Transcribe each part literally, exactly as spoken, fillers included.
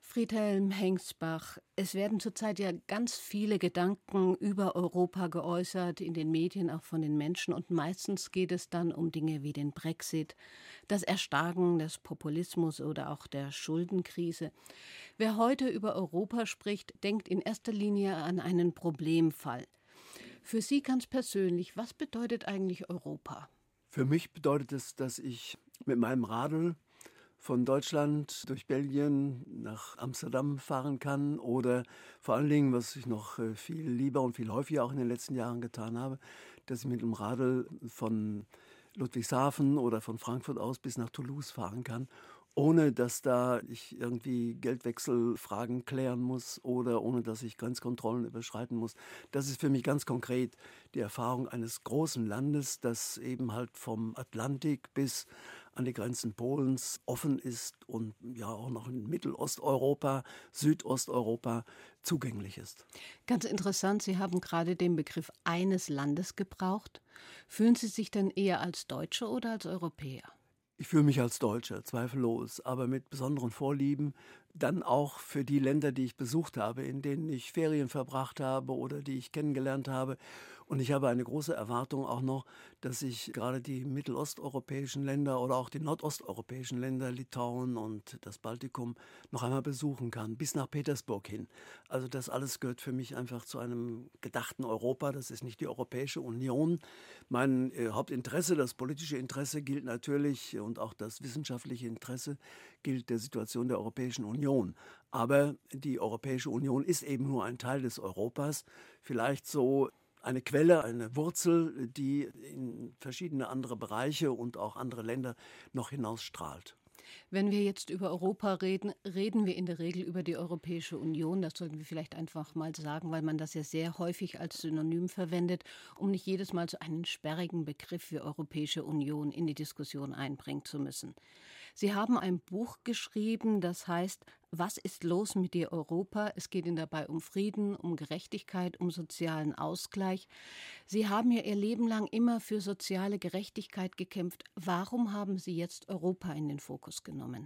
Friedhelm Hengsbach, es werden zurzeit ja ganz viele Gedanken über Europa geäußert, in den Medien, auch von den Menschen. Und meistens geht es dann um Dinge wie den Brexit, das Erstarken des Populismus oder auch der Schuldenkrise. Wer heute über Europa spricht, denkt in erster Linie an einen Problemfall. Für Sie ganz persönlich, was bedeutet eigentlich Europa? Für mich bedeutet es, dass ich mit meinem Radl von Deutschland durch Belgien nach Amsterdam fahren kann oder vor allen Dingen, was ich noch viel lieber und viel häufiger auch in den letzten Jahren getan habe, dass ich mit dem Radl von Ludwigshafen oder von Frankfurt aus bis nach Toulouse fahren kann, ohne dass da ich irgendwie Geldwechselfragen klären muss oder ohne dass ich Grenzkontrollen überschreiten muss. Das ist für mich ganz konkret die Erfahrung eines großen Landes, das eben halt vom Atlantik bis an die Grenzen Polens offen ist und ja auch noch in Mittelosteuropa, Südosteuropa zugänglich ist. Ganz interessant, Sie haben gerade den Begriff eines Landes gebraucht. Fühlen Sie sich denn eher als Deutsche oder als Europäer? Ich fühle mich als Deutscher, zweifellos, aber mit besonderen Vorlieben, dann auch für die Länder, die ich besucht habe, in denen ich Ferien verbracht habe oder die ich kennengelernt habe. Und ich habe eine große Erwartung auch noch, dass ich gerade die mittelosteuropäischen Länder oder auch die nordosteuropäischen Länder, Litauen und das Baltikum, noch einmal besuchen kann, bis nach Petersburg hin. Also das alles gehört für mich einfach zu einem gedachten Europa. Das ist nicht die Europäische Union. Mein äh, Hauptinteresse, das politische Interesse gilt natürlich und auch das wissenschaftliche Interesse gilt der Situation der Europäischen Union. Aber die Europäische Union ist eben nur ein Teil des Europas, vielleicht so eine Quelle, eine Wurzel, die in verschiedene andere Bereiche und auch andere Länder noch hinausstrahlt. Wenn wir jetzt über Europa reden, reden wir in der Regel über die Europäische Union. Das sollten wir vielleicht einfach mal sagen, weil man das ja sehr häufig als Synonym verwendet, um nicht jedes Mal so einen sperrigen Begriff wie Europäische Union in die Diskussion einbringen zu müssen. Sie haben ein Buch geschrieben, das heißt „Was ist los mit dir, Europa?" Es geht Ihnen dabei um Frieden, um Gerechtigkeit, um sozialen Ausgleich. Sie haben ja Ihr Leben lang immer für soziale Gerechtigkeit gekämpft. Warum haben Sie jetzt Europa in den Fokus genommen?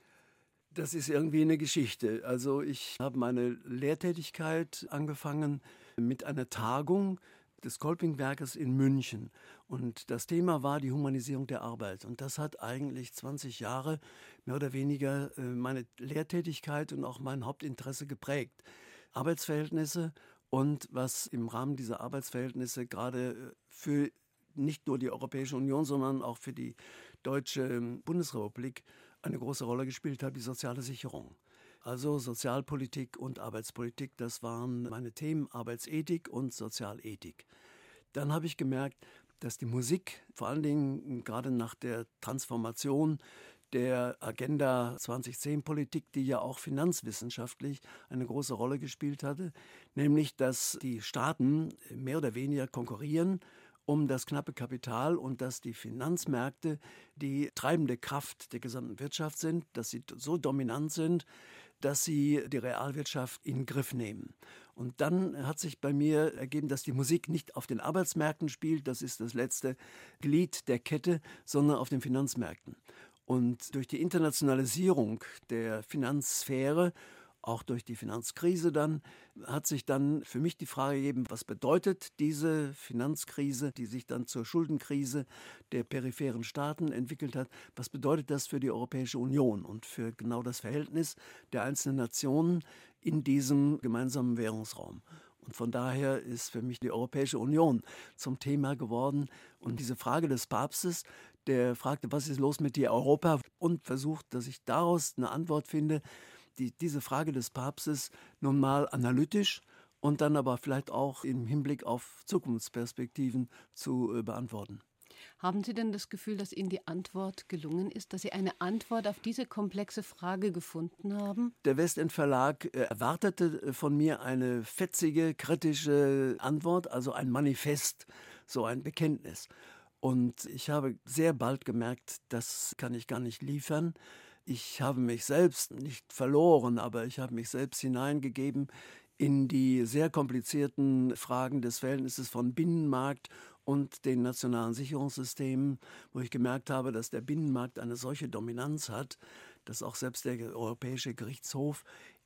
Das ist irgendwie eine Geschichte. Also ich habe meine Lehrtätigkeit angefangen mit einer Tagung des Kolpingwerkes in München. Und das Thema war die Humanisierung der Arbeit. Und das hat eigentlich zwanzig Jahre mehr oder weniger meine Lehrtätigkeit und auch mein Hauptinteresse geprägt. Arbeitsverhältnisse und was im Rahmen dieser Arbeitsverhältnisse gerade für nicht nur die Europäische Union, sondern auch für die Deutsche Bundesrepublik eine große Rolle gespielt hat, die soziale Sicherung. Also Sozialpolitik und Arbeitspolitik, das waren meine Themen, Arbeitsethik und Sozialethik. Dann habe ich gemerkt, dass die Musik, vor allen Dingen gerade nach der Transformation der Agenda zwanzig zehn Politik, die ja auch finanzwissenschaftlich eine große Rolle gespielt hatte, nämlich dass die Staaten mehr oder weniger konkurrieren um das knappe Kapital und dass die Finanzmärkte die treibende Kraft der gesamten Wirtschaft sind, dass sie so dominant sind, dass sie die Realwirtschaft in den Griff nehmen. Und dann hat sich bei mir ergeben, dass die Musik nicht auf den Arbeitsmärkten spielt, das ist das letzte Glied der Kette, sondern auf den Finanzmärkten. Und durch die Internationalisierung der Finanzsphäre, auch durch die Finanzkrise dann, hat sich dann für mich die Frage gegeben, was bedeutet diese Finanzkrise, die sich dann zur Schuldenkrise der peripheren Staaten entwickelt hat, was bedeutet das für die Europäische Union und für genau das Verhältnis der einzelnen Nationen in diesem gemeinsamen Währungsraum. Und von daher ist für mich die Europäische Union zum Thema geworden. Und diese Frage des Papstes, der fragte, was ist los mit dir, Europa? Und versucht, dass ich daraus eine Antwort finde, die diese Frage des Papstes nun mal analytisch und dann aber vielleicht auch im Hinblick auf Zukunftsperspektiven zu äh, beantworten. Haben Sie denn das Gefühl, dass Ihnen die Antwort gelungen ist, dass Sie eine Antwort auf diese komplexe Frage gefunden haben? Der Westend Verlag äh, erwartete von mir eine fetzige, kritische Antwort, also ein Manifest, so ein Bekenntnis. Und ich habe sehr bald gemerkt, das kann ich gar nicht liefern. Ich habe mich selbst nicht verloren, aber ich habe mich selbst hineingegeben in die sehr komplizierten Fragen des Verhältnisses von Binnenmarkt und den nationalen Sicherungssystemen, wo ich gemerkt habe, dass der Binnenmarkt eine solche Dominanz hat, dass auch selbst der Europäische Gerichtshof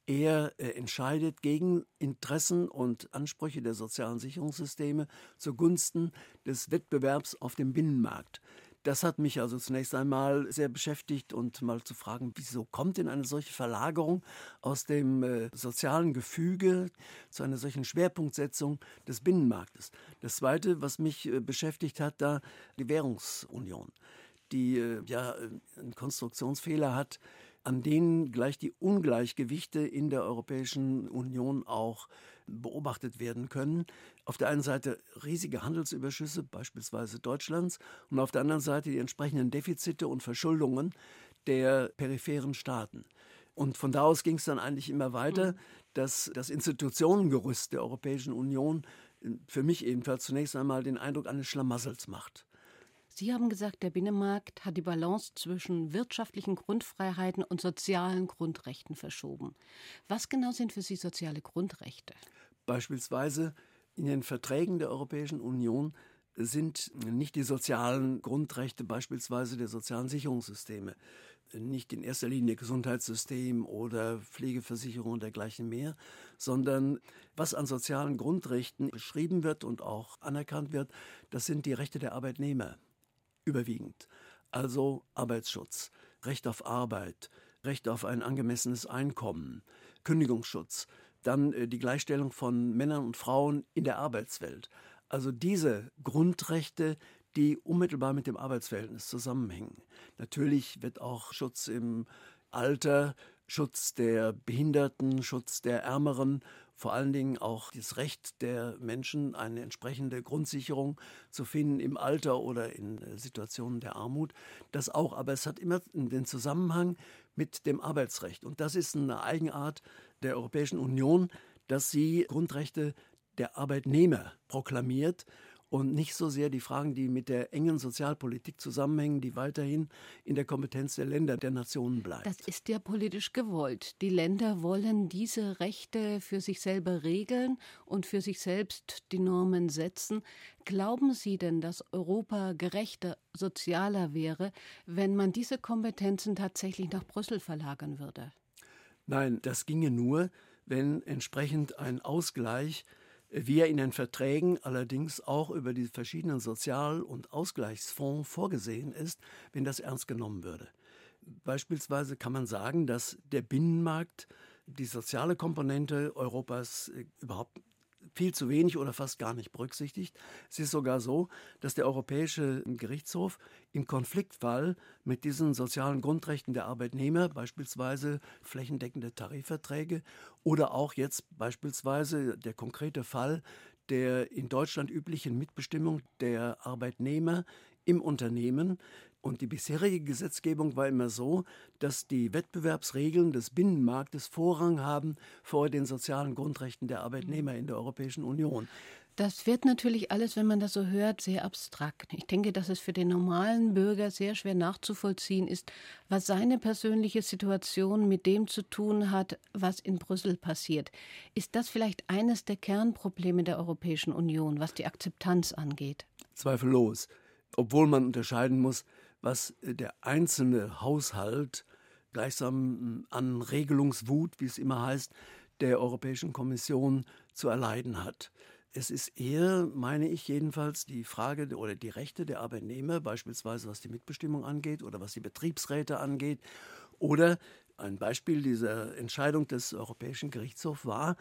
Er äh, entscheidet gegen Interessen und Ansprüche der sozialen Sicherungssysteme zugunsten des Wettbewerbs auf dem Binnenmarkt. Das hat mich also zunächst einmal sehr beschäftigt und mal zu fragen, wieso kommt denn eine solche Verlagerung aus dem äh, sozialen Gefüge zu einer solchen Schwerpunktsetzung des Binnenmarktes. Das Zweite, was mich äh, beschäftigt hat, da die Währungsunion, die äh, ja einen Konstruktionsfehler hat, an denen gleich die Ungleichgewichte in der Europäischen Union auch beobachtet werden können. Auf der einen Seite riesige Handelsüberschüsse, beispielsweise Deutschlands, und auf der anderen Seite die entsprechenden Defizite und Verschuldungen der peripheren Staaten. Und von da aus ging es dann eigentlich immer weiter, dass das Institutionengerüst der Europäischen Union für mich ebenfalls zunächst einmal den Eindruck eines Schlamassels macht. Sie haben gesagt, der Binnenmarkt hat die Balance zwischen wirtschaftlichen Grundfreiheiten und sozialen Grundrechten verschoben. Was genau sind für Sie soziale Grundrechte? Beispielsweise in den Verträgen der Europäischen Union sind nicht die sozialen Grundrechte, beispielsweise der sozialen Sicherungssysteme, nicht in erster Linie Gesundheitssystem oder Pflegeversicherung und dergleichen mehr, sondern was an sozialen Grundrechten beschrieben wird und auch anerkannt wird, das sind die Rechte der Arbeitnehmer. Überwiegend. Also Arbeitsschutz, Recht auf Arbeit, Recht auf ein angemessenes Einkommen, Kündigungsschutz, dann äh, die Gleichstellung von Männern und Frauen in der Arbeitswelt. Also diese Grundrechte, die unmittelbar mit dem Arbeitsverhältnis zusammenhängen. Natürlich wird auch Schutz im Alter, Schutz der Behinderten, Schutz der Ärmeren, vor allen Dingen auch das Recht der Menschen, eine entsprechende Grundsicherung zu finden im Alter oder in Situationen der Armut. Das auch, aber es hat immer den Zusammenhang mit dem Arbeitsrecht. Und das ist eine Eigenart der Europäischen Union, dass sie Grundrechte der Arbeitnehmer proklamiert und nicht so sehr die Fragen, die mit der engen Sozialpolitik zusammenhängen, die weiterhin in der Kompetenz der Länder, der Nationen bleibt. Das ist ja politisch gewollt. Die Länder wollen diese Rechte für sich selber regeln und für sich selbst die Normen setzen. Glauben Sie denn, dass Europa gerechter, sozialer wäre, wenn man diese Kompetenzen tatsächlich nach Brüssel verlagern würde? Nein, das ginge nur, wenn entsprechend ein Ausgleich, wie er in den Verträgen allerdings auch über die verschiedenen Sozial- und Ausgleichsfonds vorgesehen ist, wenn das ernst genommen würde. Beispielsweise kann man sagen, dass der Binnenmarkt die soziale Komponente Europas überhaupt viel zu wenig oder fast gar nicht berücksichtigt. Es ist sogar so, dass der Europäische Gerichtshof im Konfliktfall mit diesen sozialen Grundrechten der Arbeitnehmer, beispielsweise flächendeckende Tarifverträge oder auch jetzt beispielsweise der konkrete Fall der in Deutschland üblichen Mitbestimmung der Arbeitnehmer im Unternehmen. Und die bisherige Gesetzgebung war immer so, dass die Wettbewerbsregeln des Binnenmarktes Vorrang haben vor den sozialen Grundrechten der Arbeitnehmer in der Europäischen Union. Das wird natürlich alles, wenn man das so hört, sehr abstrakt. Ich denke, dass es für den normalen Bürger sehr schwer nachzuvollziehen ist, was seine persönliche Situation mit dem zu tun hat, was in Brüssel passiert. Ist das vielleicht eines der Kernprobleme der Europäischen Union, was die Akzeptanz angeht? Zweifellos. Obwohl man unterscheiden muss, was der einzelne Haushalt gleichsam an Regelungswut, wie es immer heißt, der Europäischen Kommission zu erleiden hat. Es ist eher, meine ich jedenfalls, die Frage oder die Rechte der Arbeitnehmer, beispielsweise was die Mitbestimmung angeht oder was die Betriebsräte angeht. Oder ein Beispiel dieser Entscheidung des Europäischen Gerichtshofs war,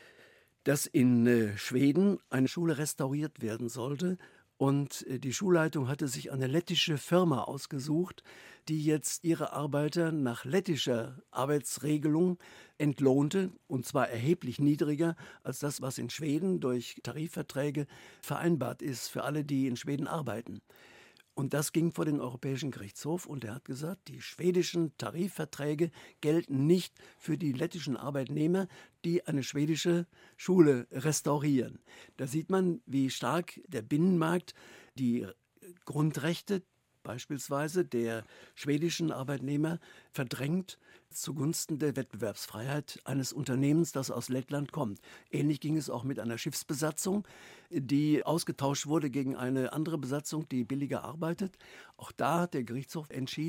dass in Schweden eine Schule restauriert werden sollte. Und die Schulleitung hatte sich eine lettische Firma ausgesucht, die jetzt ihre Arbeiter nach lettischer Arbeitsregelung entlohnte, und zwar erheblich niedriger als das, was in Schweden durch Tarifverträge vereinbart ist für alle, die in Schweden arbeiten. Und das ging vor den Europäischen Gerichtshof und er hat gesagt, die schwedischen Tarifverträge gelten nicht für die lettischen Arbeitnehmer, die eine schwedische Schule restaurieren. Da sieht man, wie stark der Binnenmarkt die Grundrechte beispielsweise der schwedischen Arbeitnehmer verdrängt zugunsten der Wettbewerbsfreiheit eines Unternehmens, das aus Lettland kommt. Ähnlich ging es auch mit einer Schiffsbesatzung, die ausgetauscht wurde gegen eine andere Besatzung, die billiger arbeitet. Auch da hat der Gerichtshof entschieden,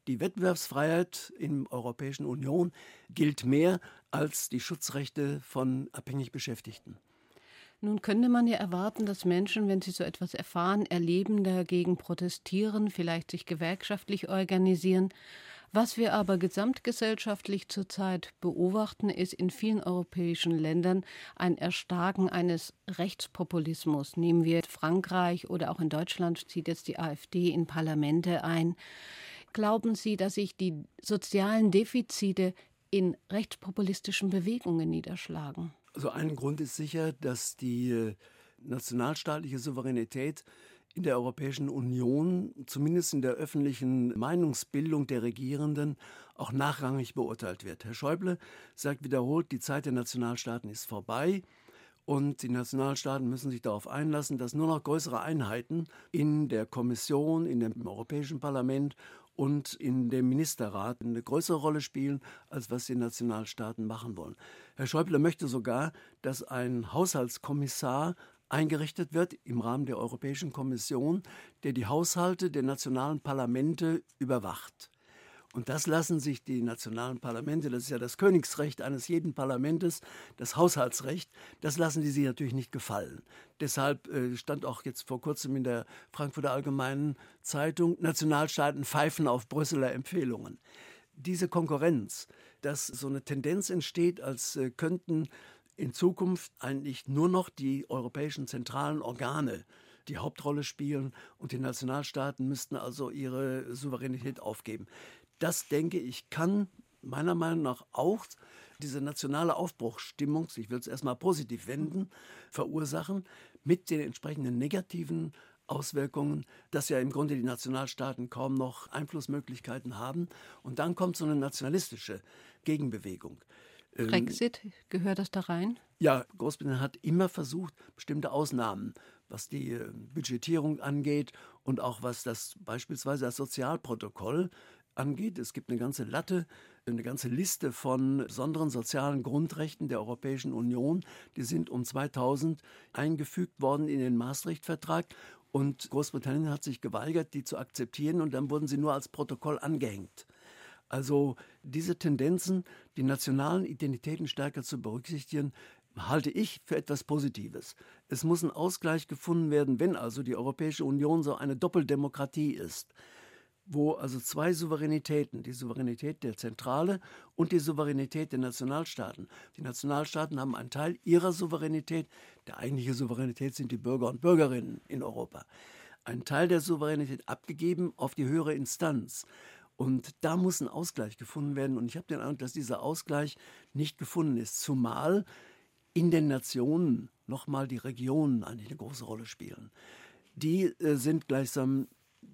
Die Wettbewerbsfreiheit in der Europäischen Union gilt mehr als die Schutzrechte von abhängig Beschäftigten. Nun könnte man ja erwarten, dass Menschen, wenn sie so etwas erfahren, erleben, dagegen protestieren, vielleicht sich gewerkschaftlich organisieren. Was wir aber gesamtgesellschaftlich zurzeit beobachten, ist in vielen europäischen Ländern ein Erstarken eines Rechtspopulismus. Nehmen wir Frankreich oder auch in Deutschland zieht jetzt die AfD in Parlamente ein. Glauben Sie, dass sich die sozialen Defizite in rechtspopulistischen Bewegungen niederschlagen? Also ein Grund ist sicher, dass die nationalstaatliche Souveränität in der Europäischen Union, zumindest in der öffentlichen Meinungsbildung der Regierenden, auch nachrangig beurteilt wird. Herr Schäuble sagt wiederholt, die Zeit der Nationalstaaten ist vorbei und die Nationalstaaten müssen sich darauf einlassen, dass nur noch größere Einheiten in der Kommission, in dem Europäischen Parlament und in dem Ministerrat eine größere Rolle spielen, als was die Nationalstaaten machen wollen. Herr Schäuble möchte sogar, dass ein Haushaltskommissar eingerichtet wird im Rahmen der Europäischen Kommission, der die Haushalte der nationalen Parlamente überwacht. Und das lassen sich die nationalen Parlamente, das ist ja das Königsrecht eines jeden Parlamentes, das Haushaltsrecht, das lassen die sich natürlich nicht gefallen. Deshalb äh, stand auch jetzt vor kurzem in der Frankfurter Allgemeinen Zeitung, Nationalstaaten pfeifen auf Brüsseler Empfehlungen. Diese Konkurrenz, dass so eine Tendenz entsteht, als äh, könnten in Zukunft eigentlich nur noch die europäischen zentralen Organe die Hauptrolle spielen und die Nationalstaaten müssten also ihre Souveränität aufgeben. Das, denke ich, kann meiner Meinung nach auch diese nationale Aufbruchsstimmung, ich will es erstmal positiv wenden, verursachen, mit den entsprechenden negativen Auswirkungen, dass ja im Grunde die Nationalstaaten kaum noch Einflussmöglichkeiten haben. Und dann kommt so eine nationalistische Gegenbewegung. Brexit, gehört das da rein? Ja, Großbritannien hat immer versucht, bestimmte Ausnahmen, was die Budgetierung angeht und auch was das beispielsweise das Sozialprotokoll angeht. Es gibt eine ganze Latte, eine ganze Liste von besonderen sozialen Grundrechten der Europäischen Union. Die sind um zweitausend eingefügt worden in den Maastricht-Vertrag. Und Großbritannien hat sich geweigert, die zu akzeptieren. Und dann wurden sie nur als Protokoll angehängt. Also diese Tendenzen, die nationalen Identitäten stärker zu berücksichtigen, halte ich für etwas Positives. Es muss ein Ausgleich gefunden werden, wenn also die Europäische Union so eine Doppeldemokratie ist, wo also zwei Souveränitäten, die Souveränität der Zentrale und die Souveränität der Nationalstaaten. Die Nationalstaaten haben einen Teil ihrer Souveränität, der eigentliche Souveränität sind die Bürger und Bürgerinnen in Europa, einen Teil der Souveränität abgegeben auf die höhere Instanz. Und da muss ein Ausgleich gefunden werden. Und ich habe den Eindruck, dass dieser Ausgleich nicht gefunden ist, zumal in den Nationen nochmal die Regionen eigentlich eine große Rolle spielen. Die äh, sind gleichsam,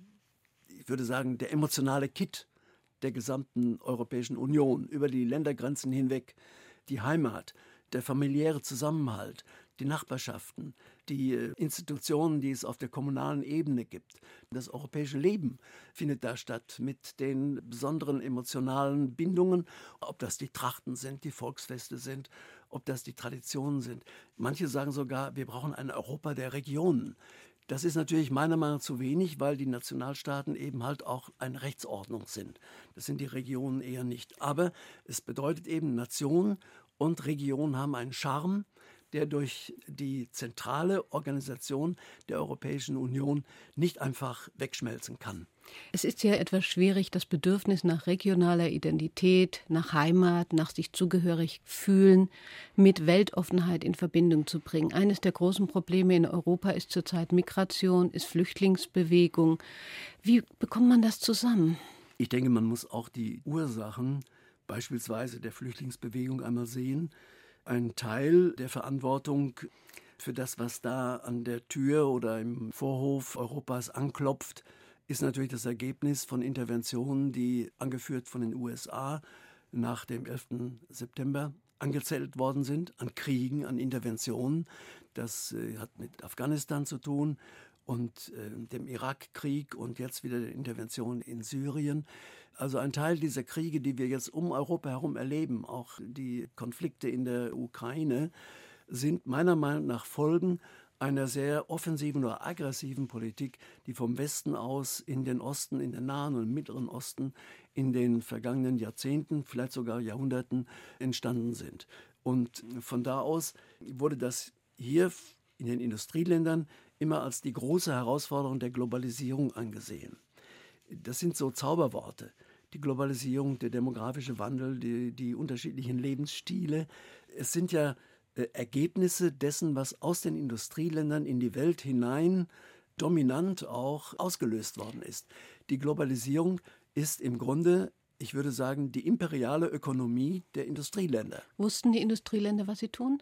ich würde sagen, der emotionale Kitt der gesamten Europäischen Union, über die Ländergrenzen hinweg, die Heimat, der familiäre Zusammenhalt, die Nachbarschaften, die Institutionen, die es auf der kommunalen Ebene gibt. Das europäische Leben findet da statt mit den besonderen emotionalen Bindungen, ob das die Trachten sind, die Volksfeste sind, ob das die Traditionen sind. Manche sagen sogar, wir brauchen ein Europa der Regionen. Das ist natürlich meiner Meinung nach zu wenig, weil die Nationalstaaten eben halt auch eine Rechtsordnung sind. Das sind die Regionen eher nicht. Aber es bedeutet eben, Nation und Region haben einen Charme, der durch die zentrale Organisation der Europäischen Union nicht einfach wegschmelzen kann. Es ist ja etwas schwierig, das Bedürfnis nach regionaler Identität, nach Heimat, nach sich zugehörig fühlen, mit Weltoffenheit in Verbindung zu bringen. Eines der großen Probleme in Europa ist zurzeit Migration, ist Flüchtlingsbewegung. Wie bekommt man das zusammen? Ich denke, man muss auch die Ursachen beispielsweise der Flüchtlingsbewegung einmal sehen. Ein Teil der Verantwortung für das, was da an der Tür oder im Vorhof Europas anklopft, ist natürlich das Ergebnis von Interventionen, die angeführt von den U S A nach dem elften September angezettelt worden sind, an Kriegen, an Interventionen. Das äh, hat mit Afghanistan zu tun und äh, dem Irakkrieg und jetzt wieder der Intervention in Syrien. Also ein Teil dieser Kriege, die wir jetzt um Europa herum erleben, auch die Konflikte in der Ukraine, sind meiner Meinung nach Folgen einer sehr offensiven oder aggressiven Politik, die vom Westen aus in den Osten, in den Nahen und Mittleren Osten in den vergangenen Jahrzehnten, vielleicht sogar Jahrhunderten entstanden sind. Und von da aus wurde das hier in den Industrieländern immer als die große Herausforderung der Globalisierung angesehen. Das sind so Zauberworte. Die Globalisierung, der demografische Wandel, die, die unterschiedlichen Lebensstile. Es sind ja äh, Ergebnisse dessen, was aus den Industrieländern in die Welt hinein dominant auch ausgelöst worden ist. Die Globalisierung ist im Grunde, ich würde sagen, die imperiale Ökonomie der Industrieländer. Wussten die Industrieländer, was sie tun?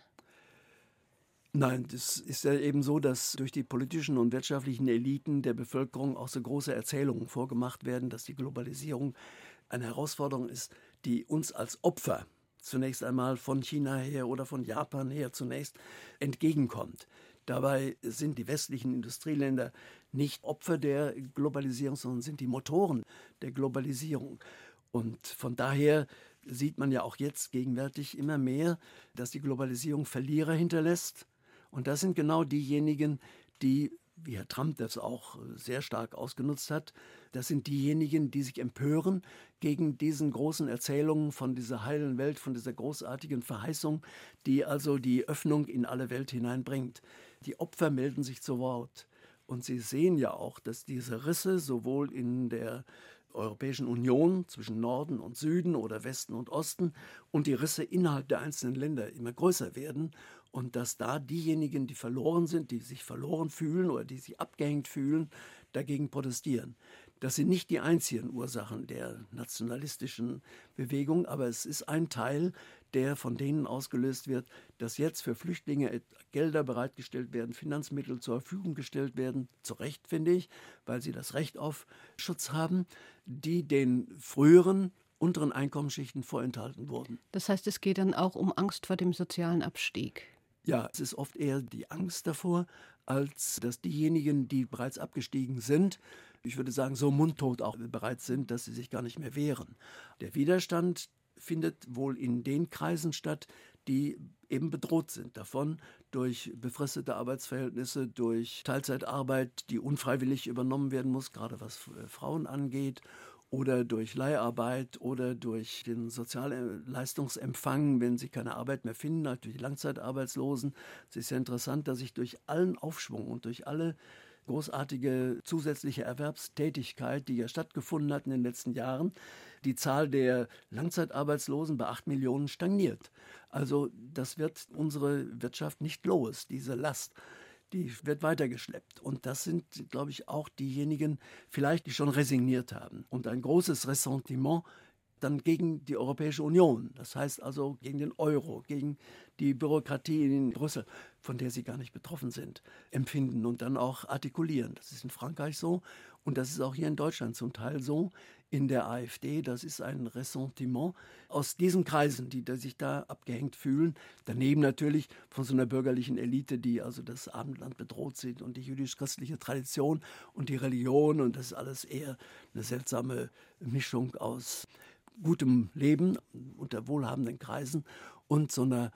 Nein, das ist ja eben so, dass durch die politischen und wirtschaftlichen Eliten der Bevölkerung auch so große Erzählungen vorgemacht werden, dass die Globalisierung eine Herausforderung ist, die uns als Opfer zunächst einmal von China her oder von Japan her zunächst entgegenkommt. Dabei sind die westlichen Industrieländer nicht Opfer der Globalisierung, sondern sind die Motoren der Globalisierung. Und von daher sieht man ja auch jetzt gegenwärtig immer mehr, dass die Globalisierung Verlierer hinterlässt. Und das sind genau diejenigen, die, wie Herr Trump das auch sehr stark ausgenutzt hat, das sind diejenigen, die sich empören gegen diesen großen Erzählungen von dieser heilen Welt, von dieser großartigen Verheißung, die also die Öffnung in alle Welt hineinbringt. Die Opfer melden sich zu Wort. Und Sie sehen ja auch, dass diese Risse sowohl in der Europäischen Union zwischen Norden und Süden oder Westen und Osten und die Risse innerhalb der einzelnen Länder immer größer werden und dass da diejenigen, die verloren sind, die sich verloren fühlen oder die sich abgehängt fühlen, dagegen protestieren. Das sind nicht die einzigen Ursachen der nationalistischen Bewegung, aber es ist ein Teil, der von denen ausgelöst wird, dass jetzt für Flüchtlinge Gelder bereitgestellt werden, Finanzmittel zur Verfügung gestellt werden, zu Recht finde ich, weil sie das Recht auf Schutz haben, die den früheren unteren Einkommensschichten vorenthalten wurden. Das heißt, es geht dann auch um Angst vor dem sozialen Abstieg. Ja, es ist oft eher die Angst davor, als dass diejenigen, die bereits abgestiegen sind, ich würde sagen, so mundtot auch bereit sind, dass sie sich gar nicht mehr wehren. Der Widerstand findet wohl in den Kreisen statt, die eben bedroht sind davon durch befristete Arbeitsverhältnisse, durch Teilzeitarbeit, die unfreiwillig übernommen werden muss, gerade was Frauen angeht, oder durch Leiharbeit oder durch den Sozialleistungsempfang, wenn sie keine Arbeit mehr finden, halt durch die Langzeitarbeitslosen. Es ist ja interessant, dass sich durch allen Aufschwung und durch alle großartige zusätzliche Erwerbstätigkeit, die ja stattgefunden hat in den letzten Jahren, die Zahl der Langzeitarbeitslosen bei acht Millionen stagniert. Also das wird unsere Wirtschaft nicht los, diese Last. Die wird weitergeschleppt. Und das sind, glaube ich, auch diejenigen, vielleicht, die schon resigniert haben. Und ein großes Ressentiment dann gegen die Europäische Union. Das heißt also gegen den Euro, gegen die Bürokratie in Brüssel, von der sie gar nicht betroffen sind, empfinden und dann auch artikulieren. Das ist in Frankreich so und das ist auch hier in Deutschland zum Teil so. In der AfD, das ist ein Ressentiment aus diesen Kreisen, die, die sich da abgehängt fühlen. Daneben natürlich von so einer bürgerlichen Elite, die also das Abendland bedroht sieht und die jüdisch-christliche Tradition und die Religion. Und das ist alles eher eine seltsame Mischung aus gutem Leben unter wohlhabenden Kreisen und so einer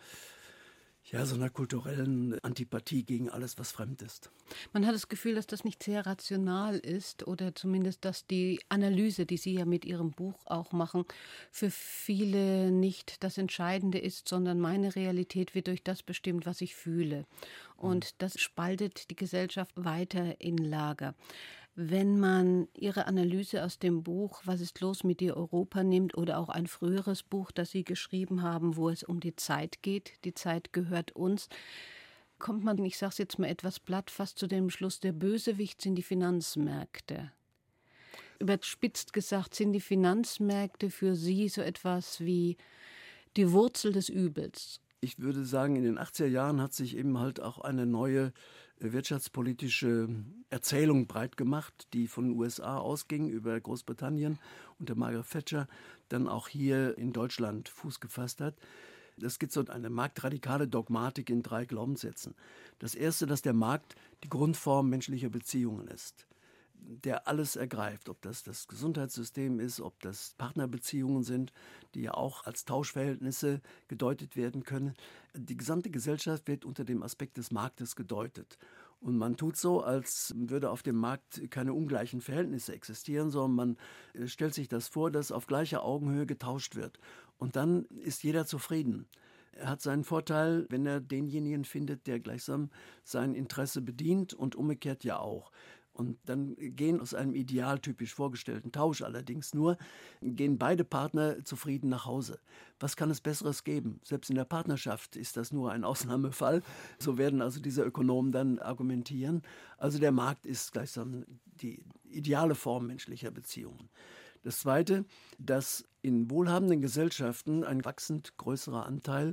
Ja, so einer kulturellen Antipathie gegen alles, was fremd ist. Man hat das Gefühl, dass das nicht sehr rational ist oder zumindest, dass die Analyse, die Sie ja mit Ihrem Buch auch machen, für viele nicht das Entscheidende ist, sondern meine Realität wird durch das bestimmt, was ich fühle. Und das spaltet die Gesellschaft weiter in Lager. Wenn man Ihre Analyse aus dem Buch »Was ist los mit dir, Europa« nimmt oder auch ein früheres Buch, das Sie geschrieben haben, wo es um die Zeit geht, die Zeit gehört uns, kommt man, ich sage es jetzt mal etwas platt, fast zu dem Schluss, der Bösewicht sind die Finanzmärkte. Überspitzt gesagt, sind die Finanzmärkte für Sie so etwas wie die Wurzel des Übels? Ich würde sagen, in den achtziger Jahren hat sich eben halt auch eine neue wirtschaftspolitische Erzählung breit gemacht, die von den U S A ausging, über Großbritannien unter Margaret Thatcher, dann auch hier in Deutschland Fuß gefasst hat. Es gibt so eine marktradikale Dogmatik in drei Glaubenssätzen. Das erste, dass der Markt die Grundform menschlicher Beziehungen ist. der alles ergreift, ob das das Gesundheitssystem ist, ob das Partnerbeziehungen sind, die ja auch als Tauschverhältnisse gedeutet werden können. Die gesamte Gesellschaft wird unter dem Aspekt des Marktes gedeutet. Und man tut so, als würde auf dem Markt keine ungleichen Verhältnisse existieren, sondern man stellt sich das vor, dass auf gleicher Augenhöhe getauscht wird. Und dann ist jeder zufrieden. Er hat seinen Vorteil, wenn er denjenigen findet, der gleichsam sein Interesse bedient und umgekehrt ja auch. Und dann gehen aus einem idealtypisch vorgestellten Tausch allerdings nur, gehen beide Partner zufrieden nach Hause. Was kann es Besseres geben? Selbst in der Partnerschaft ist das nur ein Ausnahmefall. So werden also diese Ökonomen dann argumentieren. Also der Markt ist gleichsam die ideale Form menschlicher Beziehungen. Das Zweite, dass in wohlhabenden Gesellschaften ein wachsend größerer Anteil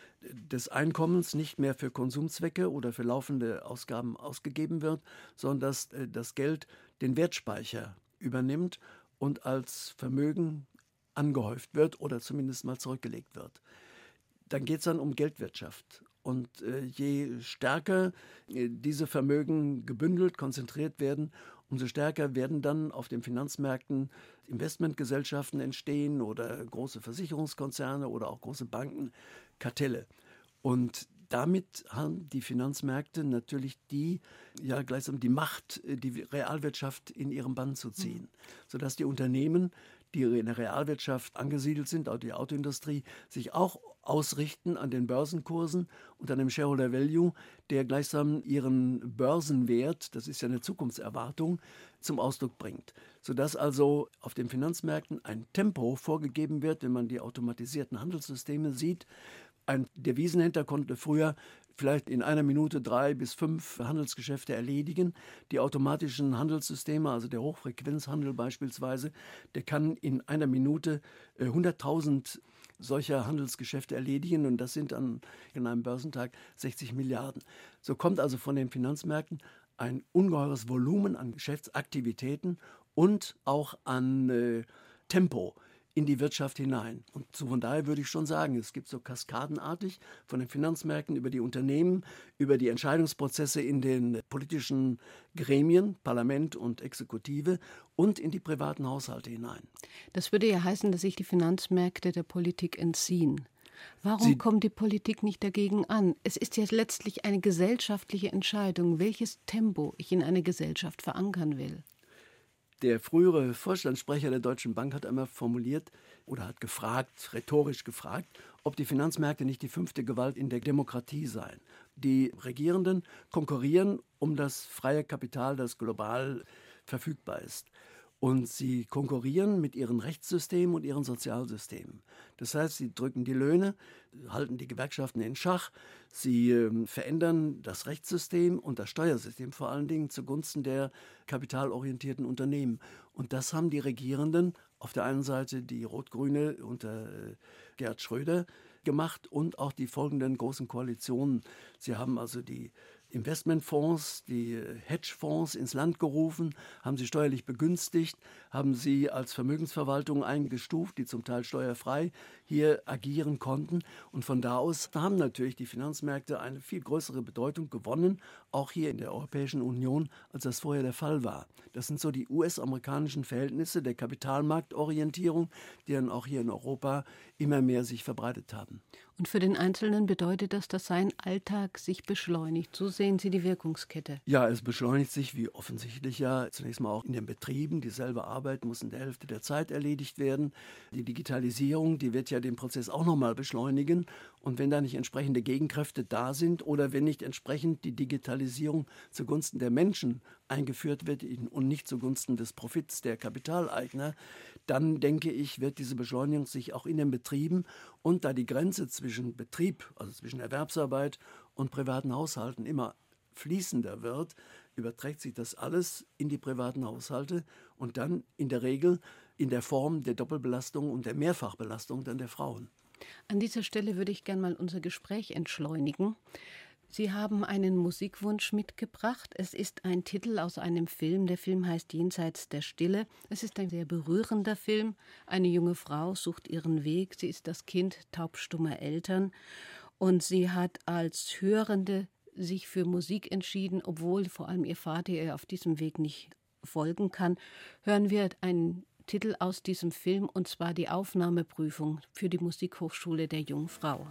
des Einkommens nicht mehr für Konsumzwecke oder für laufende Ausgaben ausgegeben wird, sondern dass das Geld den Wertspeicher übernimmt und als Vermögen angehäuft wird oder zumindest mal zurückgelegt wird. Dann geht es dann um Geldwirtschaft. Und äh, je stärker äh, diese Vermögen gebündelt, konzentriert werden, umso stärker werden dann auf den Finanzmärkten Investmentgesellschaften entstehen oder große Versicherungskonzerne oder auch große Banken, Kartelle. Und damit haben die Finanzmärkte natürlich die, ja gleichsam die Macht, die Realwirtschaft in ihrem Bann zu ziehen, sodass die Unternehmen, die in der Realwirtschaft angesiedelt sind, auch die Autoindustrie, sich auch ausrichten an den Börsenkursen und an dem Shareholder Value, der gleichsam ihren Börsenwert, das ist ja eine Zukunftserwartung, zum Ausdruck bringt. Sodass also auf den Finanzmärkten ein Tempo vorgegeben wird, wenn man die automatisierten Handelssysteme sieht. Ein Devisenhändler konnte früher vielleicht in einer Minute drei bis fünf Handelsgeschäfte erledigen. Die automatischen Handelssysteme, also der Hochfrequenzhandel beispielsweise, der kann in einer Minute äh, hunderttausend solcher Handelsgeschäfte erledigen und das sind dann in einem Börsentag sechzig Milliarden. So kommt also von den Finanzmärkten ein ungeheures Volumen an Geschäftsaktivitäten und auch an äh, Tempo in die Wirtschaft hinein. Und so von daher würde ich schon sagen, es gibt so kaskadenartig von den Finanzmärkten über die Unternehmen, über die Entscheidungsprozesse in den politischen Gremien, Parlament und Exekutive und in die privaten Haushalte hinein. Das würde ja heißen, dass sich die Finanzmärkte der Politik entziehen. Warum Sie kommt die Politik nicht dagegen an? Es ist ja letztlich eine gesellschaftliche Entscheidung, welches Tempo ich in eine Gesellschaft verankern will. Der frühere Vorstandssprecher der Deutschen Bank hat einmal formuliert oder hat gefragt, rhetorisch gefragt, ob die Finanzmärkte nicht die fünfte Gewalt in der Demokratie seien. Die Regierenden konkurrieren um das freie Kapital, das global verfügbar ist. Und sie konkurrieren mit ihren Rechtssystemen und ihren Sozialsystemen. Das heißt, sie drücken die Löhne, halten die Gewerkschaften in Schach, sie äh, verändern das Rechtssystem und das Steuersystem vor allen Dingen zugunsten der kapitalorientierten Unternehmen. Und das haben die Regierenden, auf der einen Seite die Rot-Grüne unter äh, Gerhard Schröder gemacht und auch die folgenden großen Koalitionen. Sie haben also die Investmentfonds, die Hedgefonds ins Land gerufen, haben sie steuerlich begünstigt, haben sie als Vermögensverwaltung eingestuft, die zum Teil steuerfrei hier agieren konnten. Und von da aus haben natürlich die Finanzmärkte eine viel größere Bedeutung gewonnen, auch hier in der Europäischen Union, als das vorher der Fall war. Das sind so die U S-amerikanischen Verhältnisse der Kapitalmarktorientierung, die dann auch hier in Europa immer mehr sich verbreitet haben. Und für den Einzelnen bedeutet das, dass sein Alltag sich beschleunigt. So sehen Sie die Wirkungskette. Ja, es beschleunigt sich, wie offensichtlich ja, zunächst mal auch in den Betrieben. Dieselbe Arbeit muss in der Hälfte der Zeit erledigt werden. Die Digitalisierung, die wird ja den Prozess auch nochmal beschleunigen. Und wenn da nicht entsprechende Gegenkräfte da sind oder wenn nicht entsprechend die Digitalisierung zugunsten der Menschen eingeführt wird und nicht zugunsten des Profits der Kapitaleigner, dann denke ich, wird diese Beschleunigung sich auch in den Betrieben und da die Grenze zwischen Betrieb, also zwischen Erwerbsarbeit und privaten Haushalten immer fließender wird, überträgt sich das alles in die privaten Haushalte und dann in der Regel in der Form der Doppelbelastung und der Mehrfachbelastung dann der Frauen. An dieser Stelle würde ich gerne mal unser Gespräch entschleunigen. Sie haben einen Musikwunsch mitgebracht. Es ist ein Titel aus einem Film. Der Film heißt Jenseits der Stille. Es ist ein sehr berührender Film. Eine junge Frau sucht ihren Weg. Sie ist das Kind taubstummer Eltern. Und sie hat als Hörende sich für Musik entschieden, obwohl vor allem ihr Vater ihr auf diesem Weg nicht folgen kann, hören wir einen Titel aus diesem Film, und zwar die Aufnahmeprüfung für die Musikhochschule der Jungen Frau.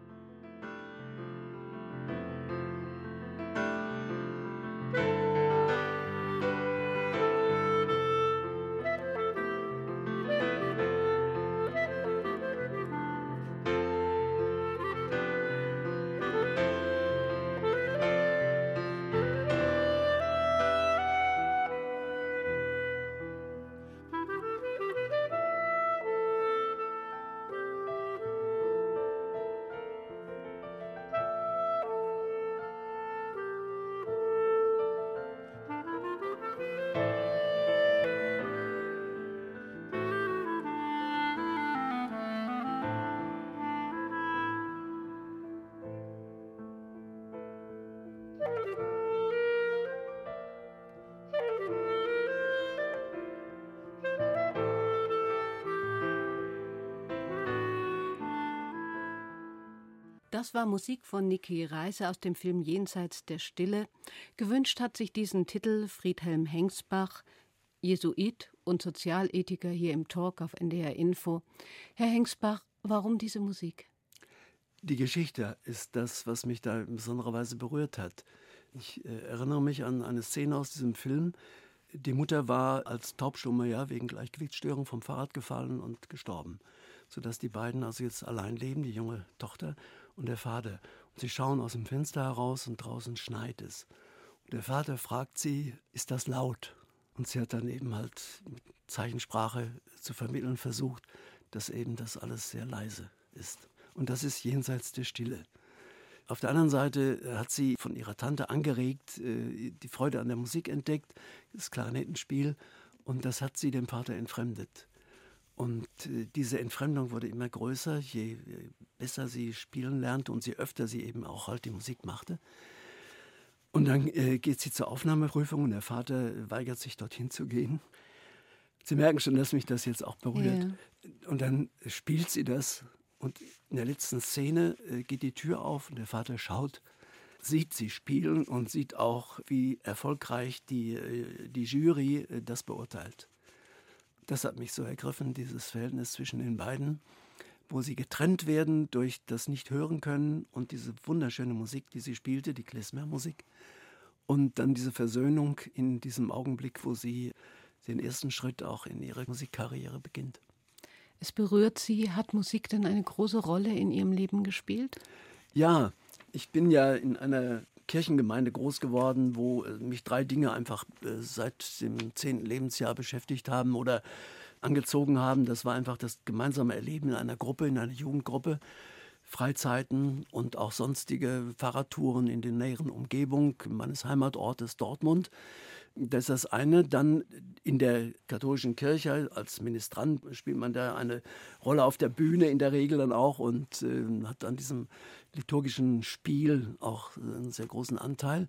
Das war Musik von Niki Reise aus dem Film Jenseits der Stille. Gewünscht hat sich diesen Titel Friedhelm Hengsbach, Jesuit und Sozialethiker, hier im Talk auf N D R Info. Herr Hengsbach, warum diese Musik? Die Geschichte ist das, was mich da in besonderer Weise berührt hat. Ich äh, erinnere mich an eine Szene aus diesem Film. Die Mutter war als Taubstumme ja, wegen Gleichgewichtsstörung vom Fahrrad gefallen und gestorben, sodass die beiden also jetzt allein leben, die junge Tochter und der Vater. Und sie schauen aus dem Fenster heraus und draußen schneit es. Und der Vater fragt sie, ist das laut? Und sie hat dann eben halt mit Zeichensprache zu vermitteln versucht, dass eben das alles sehr leise ist. Und das ist Jenseits der Stille. Auf der anderen Seite hat sie von ihrer Tante angeregt, die Freude an der Musik entdeckt, das Klarinettenspiel, und das hat sie dem Vater entfremdet. Und diese Entfremdung wurde immer größer, je besser sie spielen lernte und je öfter sie eben auch halt die Musik machte. Und dann äh, geht sie zur Aufnahmeprüfung und der Vater weigert sich, dorthin zu gehen. Sie merken schon, dass mich das jetzt auch berührt. Ja. Und dann spielt sie das und in der letzten Szene äh, geht die Tür auf und der Vater schaut, sieht sie spielen und sieht auch, wie erfolgreich die, äh, die Jury äh, das beurteilt. Das hat mich so ergriffen, dieses Verhältnis zwischen den beiden, wo sie getrennt werden durch das Nicht-Hören-Können und diese wunderschöne Musik, die sie spielte, die Klezmer-Musik. Und dann diese Versöhnung in diesem Augenblick, wo sie den ersten Schritt auch in ihre Musikkarriere beginnt. Es berührt Sie. Hat Musik denn eine große Rolle in Ihrem Leben gespielt? Ja, ich bin ja in einer Kirchengemeinde groß geworden, wo mich drei Dinge einfach äh, seit dem zehnten Lebensjahr beschäftigt haben oder angezogen haben. Das war einfach das gemeinsame Erleben in einer Gruppe, in einer Jugendgruppe, Freizeiten und auch sonstige Fahrradtouren in der näheren Umgebung meines Heimatortes Dortmund. Das ist das eine. Dann in der katholischen Kirche als Ministrant spielt man da eine Rolle auf der Bühne in der Regel dann auch und äh, hat an diesem liturgischen Spiel auch einen sehr großen Anteil.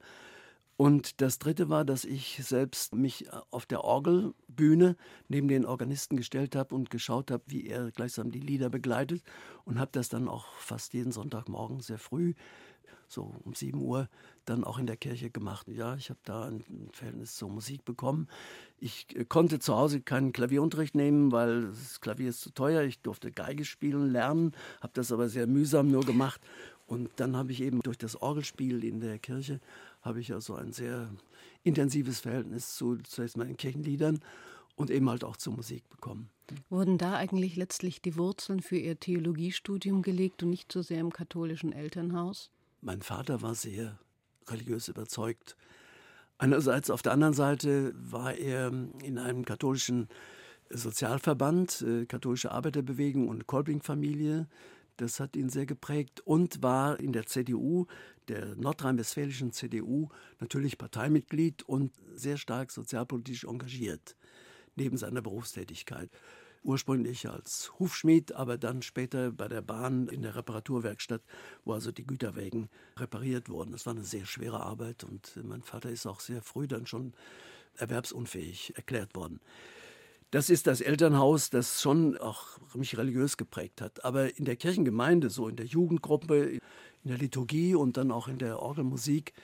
Und das Dritte war, dass ich selbst mich auf der Orgelbühne neben den Organisten gestellt habe und geschaut habe, wie er gleichsam die Lieder begleitet und habe das dann auch fast jeden Sonntagmorgen sehr früh, so um sieben Uhr, dann auch in der Kirche gemacht. Ja, ich habe da ein Verhältnis zur Musik bekommen. Ich konnte zu Hause keinen Klavierunterricht nehmen, weil das Klavier ist zu teuer. Ich durfte Geige spielen lernen, habe das aber sehr mühsam nur gemacht. Und dann habe ich eben durch das Orgelspiel in der Kirche, habe ich also ein sehr intensives Verhältnis zu zuerst meinen Kirchenliedern und eben halt auch zur Musik bekommen. Wurden da eigentlich letztlich die Wurzeln für Ihr Theologiestudium gelegt und nicht so sehr im katholischen Elternhaus? Mein Vater war sehr religiös überzeugt. Einerseits, auf der anderen Seite war er in einem katholischen Sozialverband, äh, katholische Arbeiterbewegung und Kolping-Familie. Das hat ihn sehr geprägt und war in der C D U, der nordrhein-westfälischen C D U, natürlich Parteimitglied und sehr stark sozialpolitisch engagiert, neben seiner Berufstätigkeit. Ursprünglich als Hufschmied, aber dann später bei der Bahn in der Reparaturwerkstatt, wo also die Güterwägen repariert wurden. Das war eine sehr schwere Arbeit und mein Vater ist auch sehr früh dann schon erwerbsunfähig erklärt worden. Das ist das Elternhaus, das schon auch mich religiös geprägt hat. Aber in der Kirchengemeinde, so in der Jugendgruppe, in der Liturgie und dann auch in der Orgelmusik,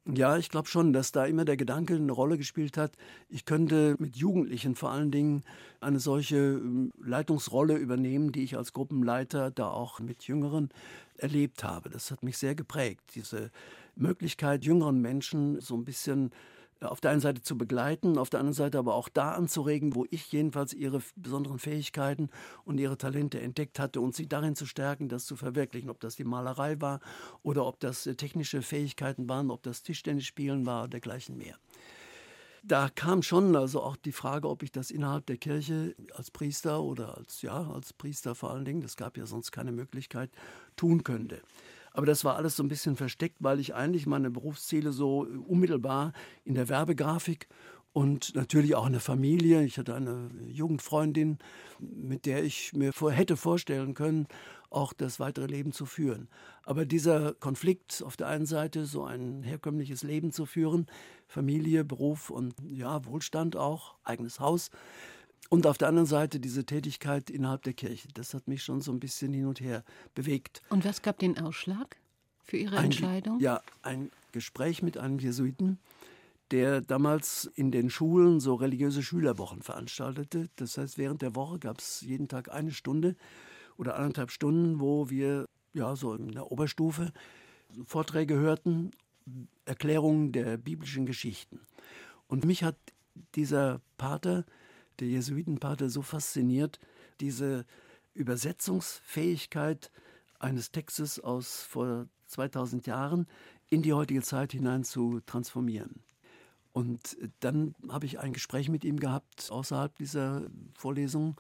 Ja, ich glaube schon, dass da immer der Gedanke eine Rolle gespielt hat, ich könnte mit Jugendlichen vor allen Dingen eine solche ähm, Leitungsrolle übernehmen, die ich als Gruppenleiter da auch mit Jüngeren erlebt habe. Das hat mich sehr geprägt, diese Möglichkeit, jüngeren Menschen so ein bisschen auf der einen Seite zu begleiten, auf der anderen Seite aber auch da anzuregen, wo ich jedenfalls ihre besonderen Fähigkeiten und ihre Talente entdeckt hatte und sie darin zu stärken, das zu verwirklichen, ob das die Malerei war oder ob das technische Fähigkeiten waren, ob das Tischtennisspielen war oder dergleichen mehr. Da kam schon also auch die Frage, ob ich das innerhalb der Kirche als Priester oder als, ja, als Priester vor allen Dingen, das gab ja sonst keine Möglichkeit, tun könnte. Aber das war alles so ein bisschen versteckt, weil ich eigentlich meine Berufsziele so unmittelbar in der Werbegrafik und natürlich auch in der Familie. Ich hatte eine Jugendfreundin, mit der ich mir vor, hätte vorstellen können, auch das weitere Leben zu führen. Aber dieser Konflikt auf der einen Seite, so ein herkömmliches Leben zu führen, Familie, Beruf und ja, Wohlstand auch, eigenes Haus, und auf der anderen Seite diese Tätigkeit innerhalb der Kirche. Das hat mich schon so ein bisschen hin und her bewegt. Und was gab den Ausschlag für Ihre Ein, Entscheidung? Ja, ein Gespräch mit einem Jesuiten, der damals in den Schulen so religiöse Schülerwochen veranstaltete. Das heißt, während der Woche gab es jeden Tag eine Stunde oder anderthalb Stunden, wo wir ja so in der Oberstufe Vorträge hörten, Erklärungen der biblischen Geschichten. Und mich hat dieser Pater, der Jesuitenpater, so fasziniert, diese Übersetzungsfähigkeit eines Textes aus vor zweitausend Jahren in die heutige Zeit hinein zu transformieren. Und dann habe ich ein Gespräch mit ihm gehabt außerhalb dieser Vorlesung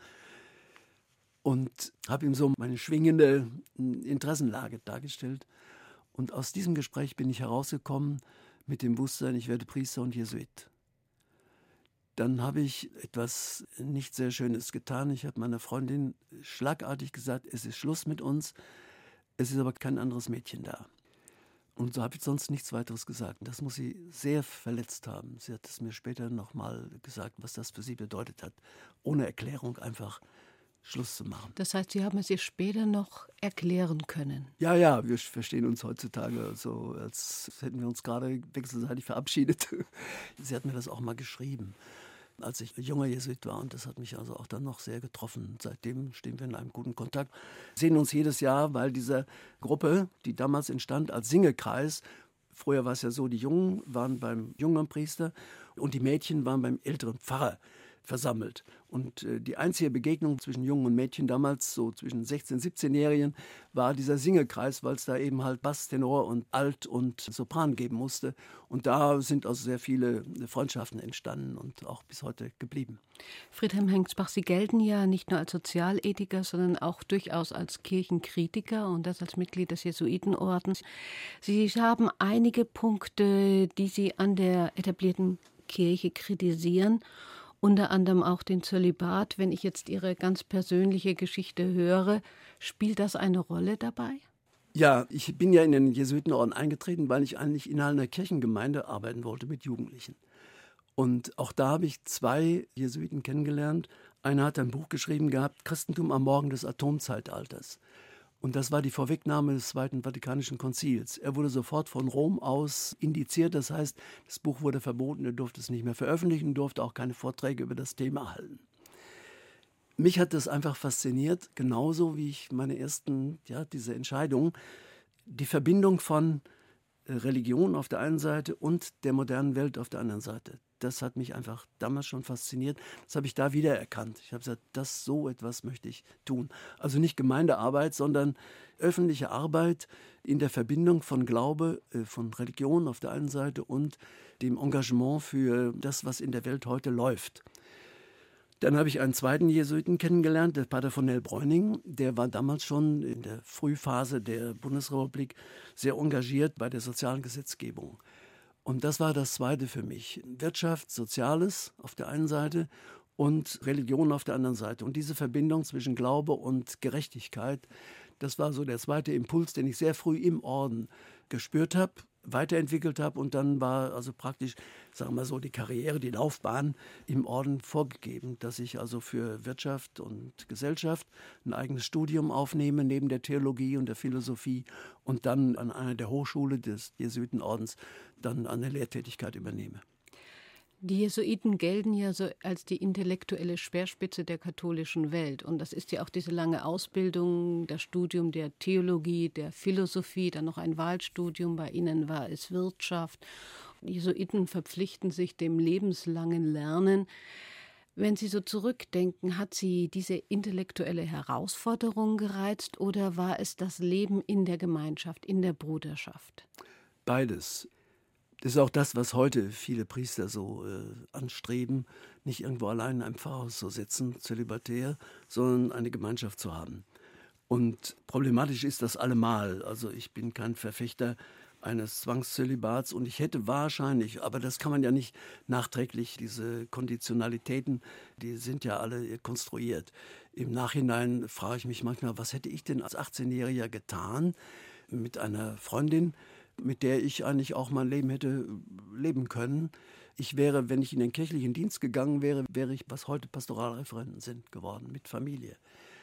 und habe ihm so meine schwingende Interessenlage dargestellt. Und aus diesem Gespräch bin ich herausgekommen mit dem Bewusstsein, ich werde Priester und Jesuit. Dann habe ich etwas nicht sehr Schönes getan. Ich habe meiner Freundin schlagartig gesagt, es ist Schluss mit uns, es ist aber kein anderes Mädchen da. Und so habe ich sonst nichts weiteres gesagt. Das muss sie sehr verletzt haben. Sie hat es mir später nochmal gesagt, was das für sie bedeutet hat, ohne Erklärung einfach Schluss zu machen. Das heißt, Sie haben es ihr später noch erklären können? Ja, ja, wir verstehen uns heutzutage so, als hätten wir uns gerade wechselseitig verabschiedet. Sie hat mir das auch mal geschrieben, als ich junger Jesuit war. Und das hat mich also auch dann noch sehr getroffen. Seitdem stehen wir in einem guten Kontakt. Sehen uns jedes Jahr, weil diese Gruppe, die damals entstand als Singekreis, früher war es ja so, die Jungen waren beim jüngeren Priester und die Mädchen waren beim älteren Pfarrer versammelt. Und äh, die einzige Begegnung zwischen Jungen und Mädchen damals, so zwischen sechzehn-, siebzehnjährigen, war dieser Singekreis, weil es da eben halt Bass, Tenor und Alt und Sopran geben musste. Und da sind also sehr viele Freundschaften entstanden und auch bis heute geblieben. Friedhelm Hengstbach, Sie gelten ja nicht nur als Sozialethiker, sondern auch durchaus als Kirchenkritiker und das als Mitglied des Jesuitenordens. Sie haben einige Punkte, die Sie an der etablierten Kirche kritisieren. Unter anderem auch den Zölibat. Wenn ich jetzt Ihre ganz persönliche Geschichte höre, spielt das eine Rolle dabei? Ja, ich bin ja in den Jesuitenorden eingetreten, weil ich eigentlich innerhalb einer Kirchengemeinde arbeiten wollte mit Jugendlichen. Und auch da habe ich zwei Jesuiten kennengelernt. Einer hat ein Buch geschrieben gehabt, Christentum am Morgen des Atomzeitalters. Und das war die Vorwegnahme des Zweiten Vatikanischen Konzils. Er wurde sofort von Rom aus indiziert. Das heißt, das Buch wurde verboten, er durfte es nicht mehr veröffentlichen, durfte auch keine Vorträge über das Thema halten. Mich hat das einfach fasziniert, genauso wie ich meine ersten, ja, diese Entscheidung, die Verbindung von Religion auf der einen Seite und der modernen Welt auf der anderen Seite. Das hat mich einfach damals schon fasziniert. Das habe ich da wiedererkannt. Ich habe gesagt, das so etwas möchte ich tun. Also nicht Gemeindearbeit, sondern öffentliche Arbeit in der Verbindung von Glaube, von Religion auf der einen Seite und dem Engagement für das, was in der Welt heute läuft. Dann habe ich einen zweiten Jesuiten kennengelernt, der Pater von Nell-Bräuning. Der war damals schon in der Frühphase der Bundesrepublik sehr engagiert bei der sozialen Gesetzgebung. Und das war das Zweite für mich. Wirtschaft, Soziales auf der einen Seite und Religion auf der anderen Seite. Und diese Verbindung zwischen Glaube und Gerechtigkeit, das war so der zweite Impuls, den ich sehr früh im Orden gespürt habe. weiterentwickelt habe und dann war also praktisch, sagen wir mal so, die Karriere, die Laufbahn im Orden vorgegeben, dass ich also für Wirtschaft und Gesellschaft ein eigenes Studium aufnehme, neben der Theologie und der Philosophie und dann an einer der Hochschule des Jesuitenordens dann eine Lehrtätigkeit übernehme. Die Jesuiten gelten ja so als die intellektuelle Speerspitze der katholischen Welt. Und das ist ja auch diese lange Ausbildung, das Studium der Theologie, der Philosophie, dann noch ein Wahlstudium. Bei Ihnen war es Wirtschaft. Die Jesuiten verpflichten sich dem lebenslangen Lernen. Wenn Sie so zurückdenken, hat Sie diese intellektuelle Herausforderung gereizt oder war es das Leben in der Gemeinschaft, in der Bruderschaft? Beides. Das ist auch das, was heute viele Priester so äh, anstreben, nicht irgendwo allein in einem Pfarrhaus zu sitzen, zölibatär, sondern eine Gemeinschaft zu haben. Und problematisch ist das allemal. Also ich bin kein Verfechter eines Zwangszölibats und ich hätte wahrscheinlich, aber das kann man ja nicht nachträglich, diese Konditionalitäten, die sind ja alle konstruiert. Im Nachhinein frage ich mich manchmal, was hätte ich denn als achtzehnjähriger getan mit einer Freundin, mit der ich eigentlich auch mein Leben hätte leben können. Ich wäre, wenn ich in den kirchlichen Dienst gegangen wäre, wäre ich, was heute Pastoralreferenten sind, geworden, mit Familie.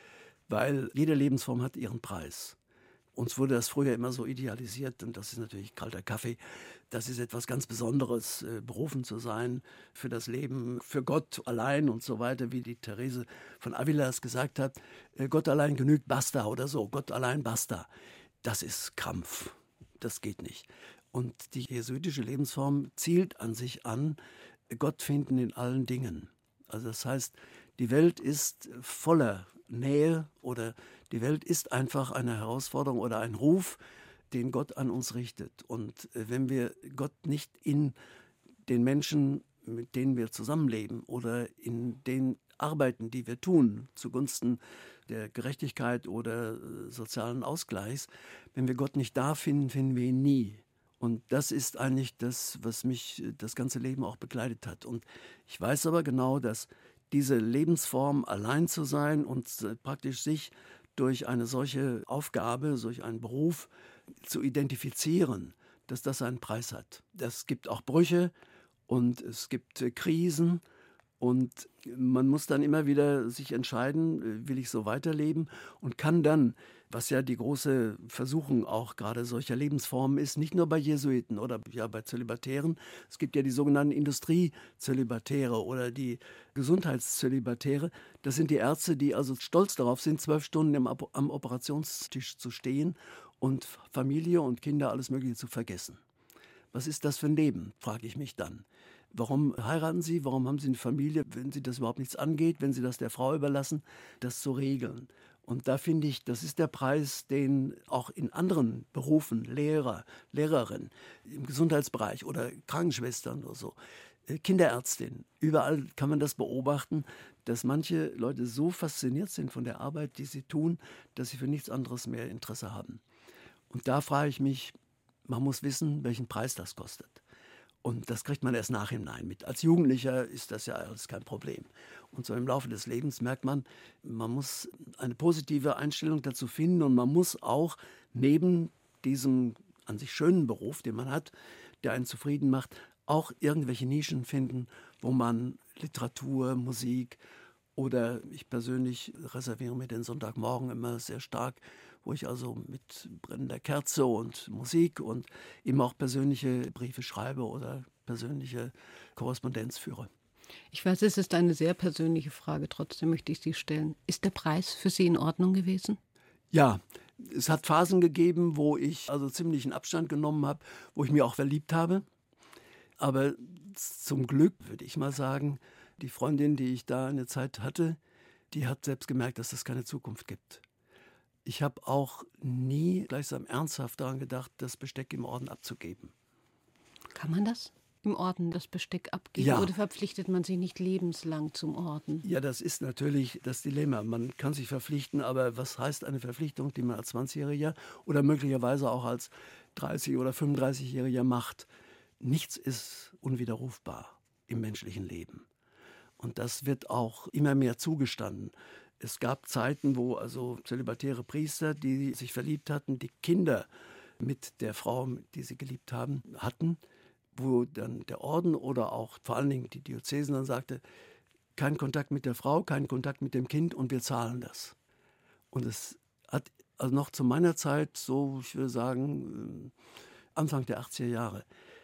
Weil jede Lebensform hat ihren Preis. Uns wurde das früher immer so idealisiert und das ist natürlich kalter Kaffee. Das ist etwas ganz Besonderes, berufen zu sein für das Leben, für Gott allein und so weiter, wie die Therese von Avila es gesagt hat. Gott allein genügt, basta oder so, Gott allein, basta. Das ist Krampf. Das geht nicht. Und die jesuitische Lebensform zielt an sich an, Gott finden in allen Dingen. Also das heißt, die Welt ist voller Nähe oder die Welt ist einfach eine Herausforderung oder ein Ruf, den Gott an uns richtet. Und wenn wir Gott nicht in den Menschen, mit denen wir zusammenleben oder in den Arbeiten, die wir tun, zugunsten der Gerechtigkeit oder äh, sozialen Ausgleichs, wenn wir Gott nicht da finden, finden wir ihn nie. Und das ist eigentlich das, was mich das ganze Leben auch begleitet hat. Und ich weiß aber genau, dass diese Lebensform, allein zu sein und äh, praktisch sich durch eine solche Aufgabe, durch einen Beruf zu identifizieren, dass das einen Preis hat. Es gibt auch Brüche und es gibt äh, Krisen. Und man muss dann immer wieder sich entscheiden, will ich so weiterleben und kann dann, was ja die große Versuchung auch gerade solcher Lebensformen ist, nicht nur bei Jesuiten oder ja bei Zölibatären, es gibt ja die sogenannten Industriezölibatäre oder die Gesundheitszölibatäre. Das sind die Ärzte, die also stolz darauf sind, zwölf Stunden am, am Operationstisch zu stehen und Familie und Kinder, alles Mögliche zu vergessen. Was ist das für ein Leben, frage ich mich dann. Warum heiraten Sie? Warum haben Sie eine Familie, wenn Sie das überhaupt nichts angeht, wenn Sie das der Frau überlassen, das zu regeln? Und da finde ich, das ist der Preis, den auch in anderen Berufen, Lehrer, Lehrerinnen, im Gesundheitsbereich oder Krankenschwestern oder so, Kinderärztin, überall kann man das beobachten, dass manche Leute so fasziniert sind von der Arbeit, die sie tun, dass sie für nichts anderes mehr Interesse haben. Und da frage ich mich, man muss wissen, welchen Preis das kostet. Und das kriegt man erst nachhinein mit. Als Jugendlicher ist das ja alles kein Problem. Und so im Laufe des Lebens merkt man, man muss eine positive Einstellung dazu finden und man muss auch neben diesem an sich schönen Beruf, den man hat, der einen zufrieden macht, auch irgendwelche Nischen finden, wo man Literatur, Musik oder ich persönlich reserviere mir den Sonntagmorgen immer sehr stark, wo ich also mit brennender Kerze und Musik und eben auch persönliche Briefe schreibe oder persönliche Korrespondenz führe. Ich weiß, es ist eine sehr persönliche Frage, trotzdem möchte ich sie stellen. Ist der Preis für Sie in Ordnung gewesen? Ja, es hat Phasen gegeben, wo ich also ziemlichen Abstand genommen habe, wo ich mich auch verliebt habe. Aber zum Glück, würde ich mal sagen, die Freundin, die ich da eine Zeit hatte, die hat selbst gemerkt, dass es keine Zukunft gibt. Ich habe auch nie gleichsam ernsthaft daran gedacht, das Besteck im Orden abzugeben. Kann man das im Orden, das Besteck abgeben? Ja. Oder verpflichtet man sich nicht lebenslang zum Orden? Ja, das ist natürlich das Dilemma. Man kann sich verpflichten, aber was heißt eine Verpflichtung, die man als zwanzigjähriger oder möglicherweise auch als dreißig- oder fünfunddreißigjähriger macht? Nichts ist unwiderrufbar im menschlichen Leben. Und das wird auch immer mehr zugestanden. Es gab Zeiten, wo also zölibatäre Priester, die sich verliebt hatten, die Kinder mit der Frau, die sie geliebt haben, hatten, wo dann der Orden oder auch vor allen Dingen die Diözesen dann sagte, kein Kontakt mit der Frau, kein Kontakt mit dem Kind und wir zahlen das. Und es hat also noch zu meiner Zeit, so ich würde sagen, Anfang der achtziger Jahre,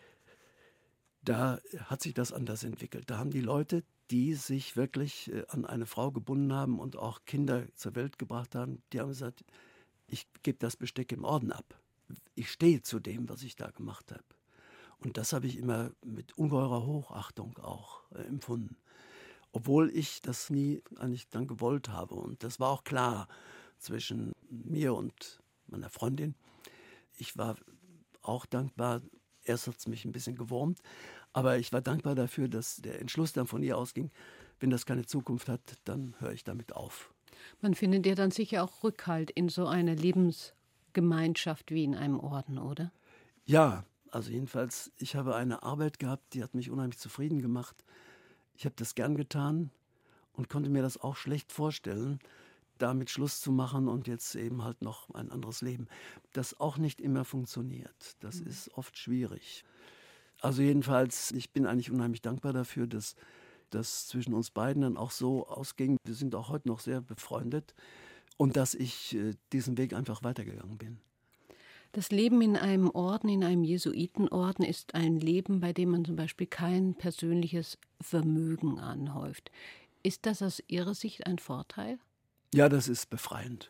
da hat sich das anders entwickelt. Da haben die Leute, die sich wirklich an eine Frau gebunden haben und auch Kinder zur Welt gebracht haben, die haben gesagt, ich gebe das Besteck im Orden ab. Ich stehe zu dem, was ich da gemacht habe. Und das habe ich immer mit ungeheurer Hochachtung auch äh, empfunden. Obwohl ich das nie eigentlich dann gewollt habe. Und das war auch klar zwischen mir und meiner Freundin. Ich war auch dankbar, erst hat es mich ein bisschen gewurmt, aber ich war dankbar dafür, dass der Entschluss dann von ihr ausging, wenn das keine Zukunft hat, dann höre ich damit auf. Man findet ja dann sicher auch Rückhalt in so einer Lebensgemeinschaft wie in einem Orden, oder? Ja, also jedenfalls, ich habe eine Arbeit gehabt, die hat mich unheimlich zufrieden gemacht. Ich habe das gern getan und konnte mir das auch schlecht vorstellen, damit Schluss zu machen und jetzt eben halt noch ein anderes Leben. Das auch nicht immer funktioniert. Das mhm. ist oft schwierig. Also jedenfalls, ich bin eigentlich unheimlich dankbar dafür, dass das zwischen uns beiden dann auch so ausging. Wir sind auch heute noch sehr befreundet und dass ich äh, diesen Weg einfach weitergegangen bin. Das Leben in einem Orden, in einem Jesuitenorden, ist ein Leben, bei dem man zum Beispiel kein persönliches Vermögen anhäuft. Ist das aus Ihrer Sicht ein Vorteil? Ja, das ist befreiend.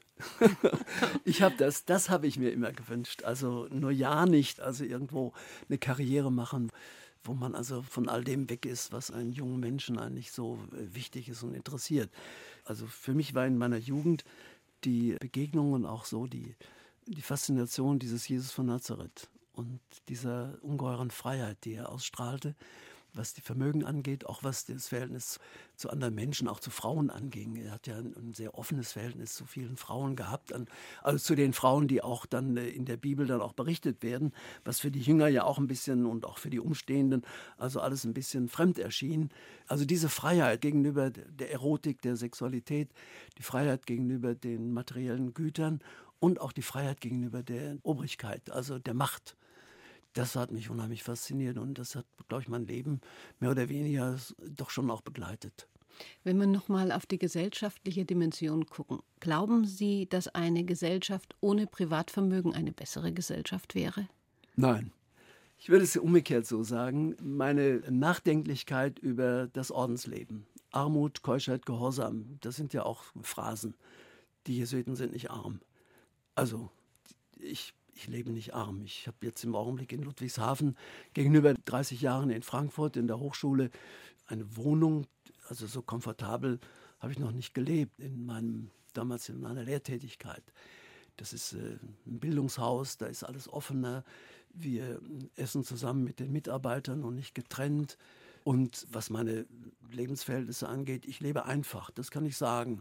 ich habe das, das habe ich mir immer gewünscht. Also nur ja nicht, also irgendwo eine Karriere machen, wo man also von all dem weg ist, was einen jungen Menschen eigentlich so wichtig ist und interessiert. Also für mich war in meiner Jugend die Begegnung und auch so die, die Faszination dieses Jesus von Nazareth und dieser ungeheuren Freiheit, die er ausstrahlte, was die Vermögen angeht, auch was das Verhältnis zu anderen Menschen, auch zu Frauen anging. Er hat ja ein sehr offenes Verhältnis zu vielen Frauen gehabt, also zu den Frauen, die auch dann in der Bibel dann auch berichtet werden, was für die Jünger ja auch ein bisschen und auch für die Umstehenden, also alles ein bisschen fremd erschien. Also diese Freiheit gegenüber der Erotik, der Sexualität, die Freiheit gegenüber den materiellen Gütern und auch die Freiheit gegenüber der Obrigkeit, also der Macht. Das hat mich unheimlich fasziniert und das hat, glaube ich, mein Leben mehr oder weniger doch schon auch begleitet. Wenn wir noch mal auf die gesellschaftliche Dimension gucken, glauben Sie, dass eine Gesellschaft ohne Privatvermögen eine bessere Gesellschaft wäre? Nein. Ich würde es umgekehrt so sagen. Meine Nachdenklichkeit über das Ordensleben, Armut, Keuschheit, Gehorsam, das sind ja auch Phrasen. Die Jesuiten sind nicht arm. Also ich Ich lebe nicht arm. Ich habe jetzt im Augenblick in Ludwigshafen gegenüber dreißig Jahren in Frankfurt in der Hochschule eine Wohnung, also so komfortabel habe ich noch nicht gelebt in meinem, damals in meiner Lehrtätigkeit. Das ist äh, ein Bildungshaus, da ist alles offener. Wir essen zusammen mit den Mitarbeitern und nicht getrennt. Und was meine Lebensverhältnisse angeht, ich lebe einfach, das kann ich sagen.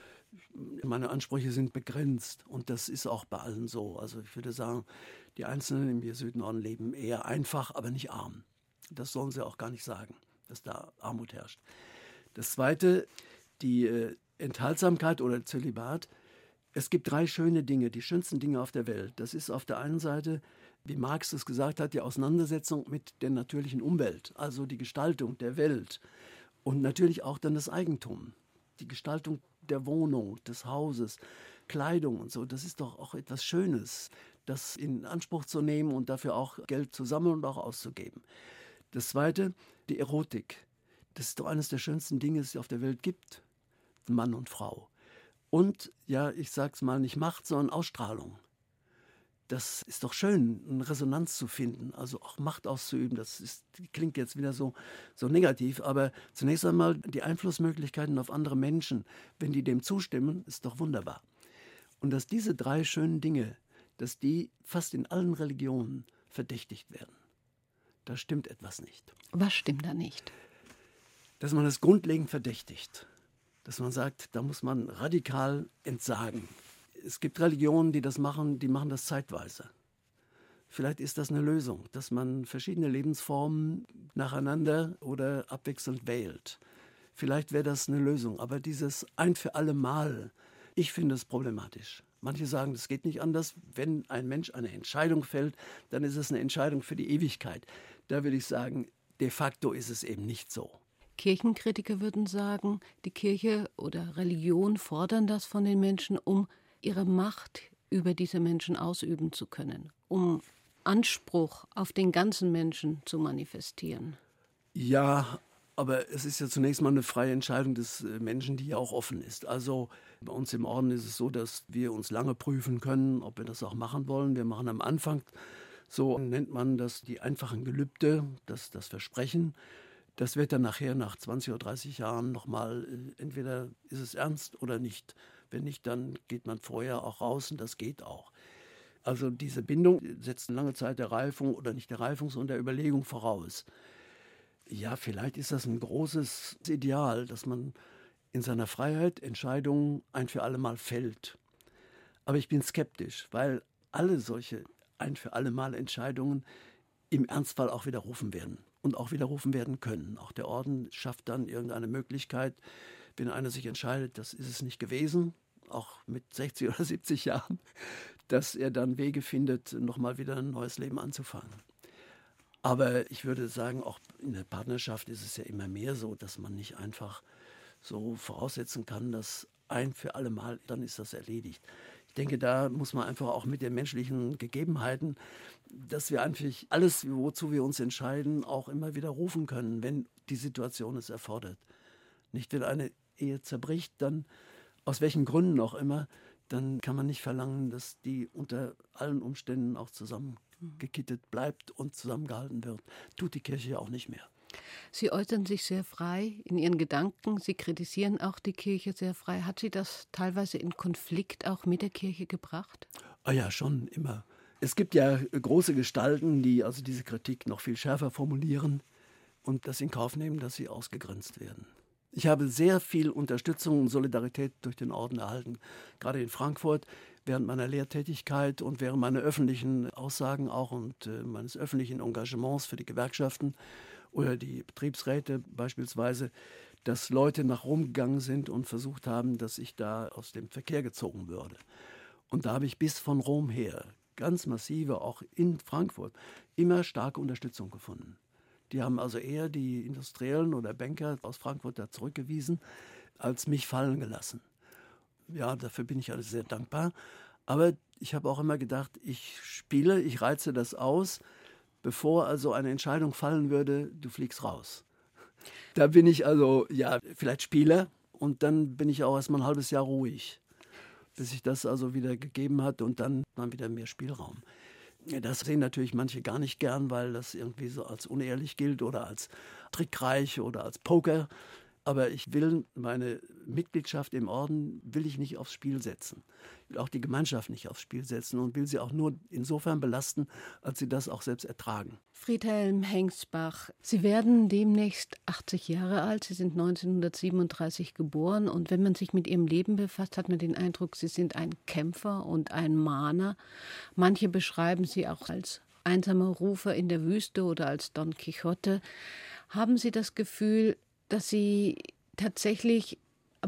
Meine Ansprüche sind begrenzt und das ist auch bei allen so. Also ich würde sagen, die Einzelnen im Jesuitenorden leben eher einfach, aber nicht arm. Das sollen sie auch gar nicht sagen, dass da Armut herrscht. Das Zweite, die äh, Enthaltsamkeit oder Zölibat. Es gibt drei schöne Dinge, die schönsten Dinge auf der Welt. Das ist auf der einen Seite, wie Marx es gesagt hat, die Auseinandersetzung mit der natürlichen Umwelt, also die Gestaltung der Welt und natürlich auch dann das Eigentum, die Gestaltung der Wohnung, des Hauses, Kleidung und so, das ist doch auch etwas Schönes, das in Anspruch zu nehmen und dafür auch Geld zu sammeln und auch auszugeben. Das Zweite, die Erotik. Das ist doch eines der schönsten Dinge, die es auf der Welt gibt, Mann und Frau. Und, ja, ich sag's mal, nicht Macht, sondern Ausstrahlung. Das ist doch schön, eine Resonanz zu finden, also auch Macht auszuüben. Das ist, klingt jetzt wieder so, so negativ, aber zunächst einmal die Einflussmöglichkeiten auf andere Menschen, wenn die dem zustimmen, ist doch wunderbar. Und dass diese drei schönen Dinge, dass die fast in allen Religionen verdächtigt werden, da stimmt etwas nicht. Was stimmt da nicht? Dass man das grundlegend verdächtigt, dass man sagt, da muss man radikal entsagen. Es gibt Religionen, die das machen, die machen das zeitweise. Vielleicht ist das eine Lösung, dass man verschiedene Lebensformen nacheinander oder abwechselnd wählt. Vielleicht wäre das eine Lösung, aber dieses ein für alle Mal, ich finde es problematisch, Manche sagen, das geht nicht anders. Wenn ein Mensch eine Entscheidung fällt, dann ist es eine Entscheidung für die Ewigkeit. Da würde ich sagen, de facto ist es eben nicht so. Kirchenkritiker würden sagen, die Kirche oder Religion fordern das von den Menschen, um ihre Macht über diese Menschen ausüben zu können, um Anspruch auf den ganzen Menschen zu manifestieren. Ja, aber es ist ja zunächst mal eine freie Entscheidung des Menschen, die ja auch offen ist. Also bei uns im Orden ist es so, dass wir uns lange prüfen können, ob wir das auch machen wollen. Wir machen am Anfang, so nennt man das, die einfachen Gelübde, das, das Versprechen. Das wird dann nachher nach zwanzig oder dreißig Jahren nochmal, entweder ist es ernst oder nicht. Wenn nicht, dann geht man vorher auch raus und das geht auch. Also diese Bindung setzt eine lange Zeit der Reifung oder nicht der Reifung, sondern der Überlegung voraus. Ja, vielleicht ist das ein großes Ideal, dass man in seiner Freiheit Entscheidungen ein für alle Mal fällt. Aber ich bin skeptisch, weil alle solche ein für alle Mal Entscheidungen im Ernstfall auch widerrufen werden und auch widerrufen werden können. Auch der Orden schafft dann irgendeine Möglichkeit, wenn einer sich entscheidet, das ist es nicht gewesen, auch mit sechzig oder siebzig Jahren, dass er dann Wege findet, nochmal wieder ein neues Leben anzufangen. Aber ich würde sagen, auch in der Partnerschaft ist es ja immer mehr so, dass man nicht einfach so voraussetzen kann, dass ein für alle Mal, dann ist das erledigt. Ich denke, da muss man einfach auch mit den menschlichen Gegebenheiten, dass wir einfach alles, wozu wir uns entscheiden, auch immer widerrufen können, wenn die Situation es erfordert. Nicht, wenn eine Ehe zerbricht, dann aus welchen Gründen auch immer, dann kann man nicht verlangen, dass die unter allen Umständen auch zusammengekittet bleibt und zusammengehalten wird. Tut die Kirche ja auch nicht mehr. Sie äußern sich sehr frei in Ihren Gedanken. Sie kritisieren auch die Kirche sehr frei. Hat Sie das teilweise in Konflikt auch mit der Kirche gebracht? Ah ja, schon immer. Es gibt ja große Gestalten, die also diese Kritik noch viel schärfer formulieren und das in Kauf nehmen, dass sie ausgegrenzt werden. Ich habe sehr viel Unterstützung und Solidarität durch den Orden erhalten, gerade in Frankfurt, während meiner Lehrtätigkeit und während meiner öffentlichen Aussagen auch und äh, meines öffentlichen Engagements für die Gewerkschaften oder die Betriebsräte beispielsweise, dass Leute nach Rom gegangen sind und versucht haben, dass ich da aus dem Verkehr gezogen würde. Und da habe ich bis von Rom her, ganz massive, auch in Frankfurt, immer starke Unterstützung gefunden. Die haben also eher die Industriellen oder Banker aus Frankfurt da zurückgewiesen, als mich fallen gelassen. Ja, dafür bin ich also sehr dankbar. Aber ich habe auch immer gedacht, ich spiele, ich reize das aus, bevor also eine Entscheidung fallen würde, du fliegst raus. Da bin ich also, ja, vielleicht Spieler und dann bin ich auch erst mal ein halbes Jahr ruhig, bis sich das also wieder gegeben hat und dann mal wieder mehr Spielraum. Das sehen natürlich manche gar nicht gern, weil das irgendwie so als unehrlich gilt oder als trickreich oder als Poker. Aber ich will meine Mitgliedschaft im Orden will ich nicht aufs Spiel setzen. Ich will auch die Gemeinschaft nicht aufs Spiel setzen und will sie auch nur insofern belasten, als sie das auch selbst ertragen. Friedhelm Hengsbach, Sie werden demnächst achtzig Jahre alt. Sie sind neunzehnhundertsiebenunddreißig geboren. Und wenn man sich mit Ihrem Leben befasst, hat man den Eindruck, Sie sind ein Kämpfer und ein Mahner. Manche beschreiben Sie auch als einsamer Rufer in der Wüste oder als Don Quixote. Haben Sie das Gefühl, dass Sie tatsächlich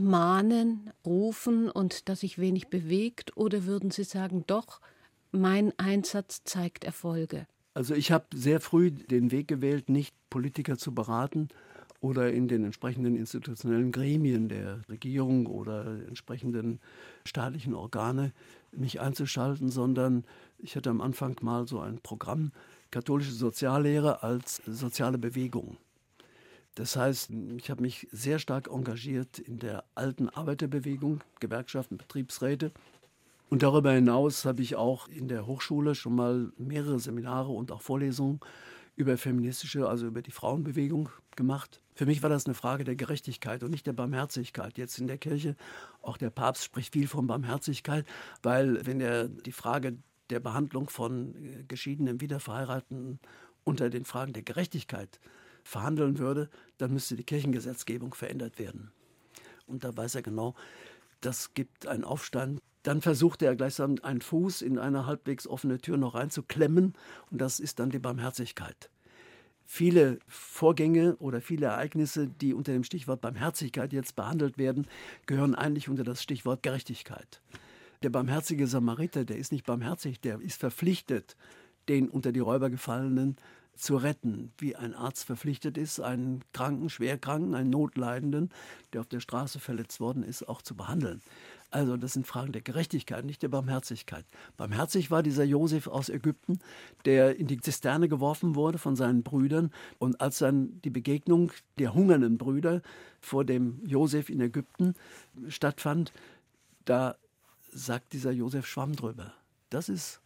mahnen, rufen und dass sich wenig bewegt? Oder würden Sie sagen, doch, mein Einsatz zeigt Erfolge? Also ich habe sehr früh den Weg gewählt, nicht Politiker zu beraten oder in den entsprechenden institutionellen Gremien der Regierung oder entsprechenden staatlichen Organe mich einzuschalten, sondern ich hatte am Anfang mal so ein Programm, katholische Soziallehre als soziale Bewegung. Das heißt, ich habe mich sehr stark engagiert in der alten Arbeiterbewegung, Gewerkschaften, Betriebsräte. Und darüber hinaus habe ich auch in der Hochschule schon mal mehrere Seminare und auch Vorlesungen über feministische, also über die Frauenbewegung gemacht. Für mich war das eine Frage der Gerechtigkeit und nicht der Barmherzigkeit. Jetzt in der Kirche, auch der Papst spricht viel von Barmherzigkeit, weil wenn er die Frage der Behandlung von geschiedenen, wiederverheirateten unter den Fragen der Gerechtigkeit verhandeln würde, dann müsste die Kirchengesetzgebung verändert werden. Und da weiß er genau, das gibt einen Aufstand. Dann versuchte er gleichsam einen Fuß in eine halbwegs offene Tür noch reinzuklemmen und das ist dann die Barmherzigkeit. Viele Vorgänge oder viele Ereignisse, die unter dem Stichwort Barmherzigkeit jetzt behandelt werden, gehören eigentlich unter das Stichwort Gerechtigkeit. Der barmherzige Samariter, der ist nicht barmherzig, der ist verpflichtet, den unter die Räuber Gefallenen zu retten, wie ein Arzt verpflichtet ist, einen Kranken, Schwerkranken, einen Notleidenden, der auf der Straße verletzt worden ist, auch zu behandeln. Also das sind Fragen der Gerechtigkeit, nicht der Barmherzigkeit. Barmherzig war dieser Josef aus Ägypten, der in die Zisterne geworfen wurde von seinen Brüdern. Und als dann die Begegnung der hungernden Brüder vor dem Josef in Ägypten stattfand, da sagt dieser Josef, schwamm drüber. Das ist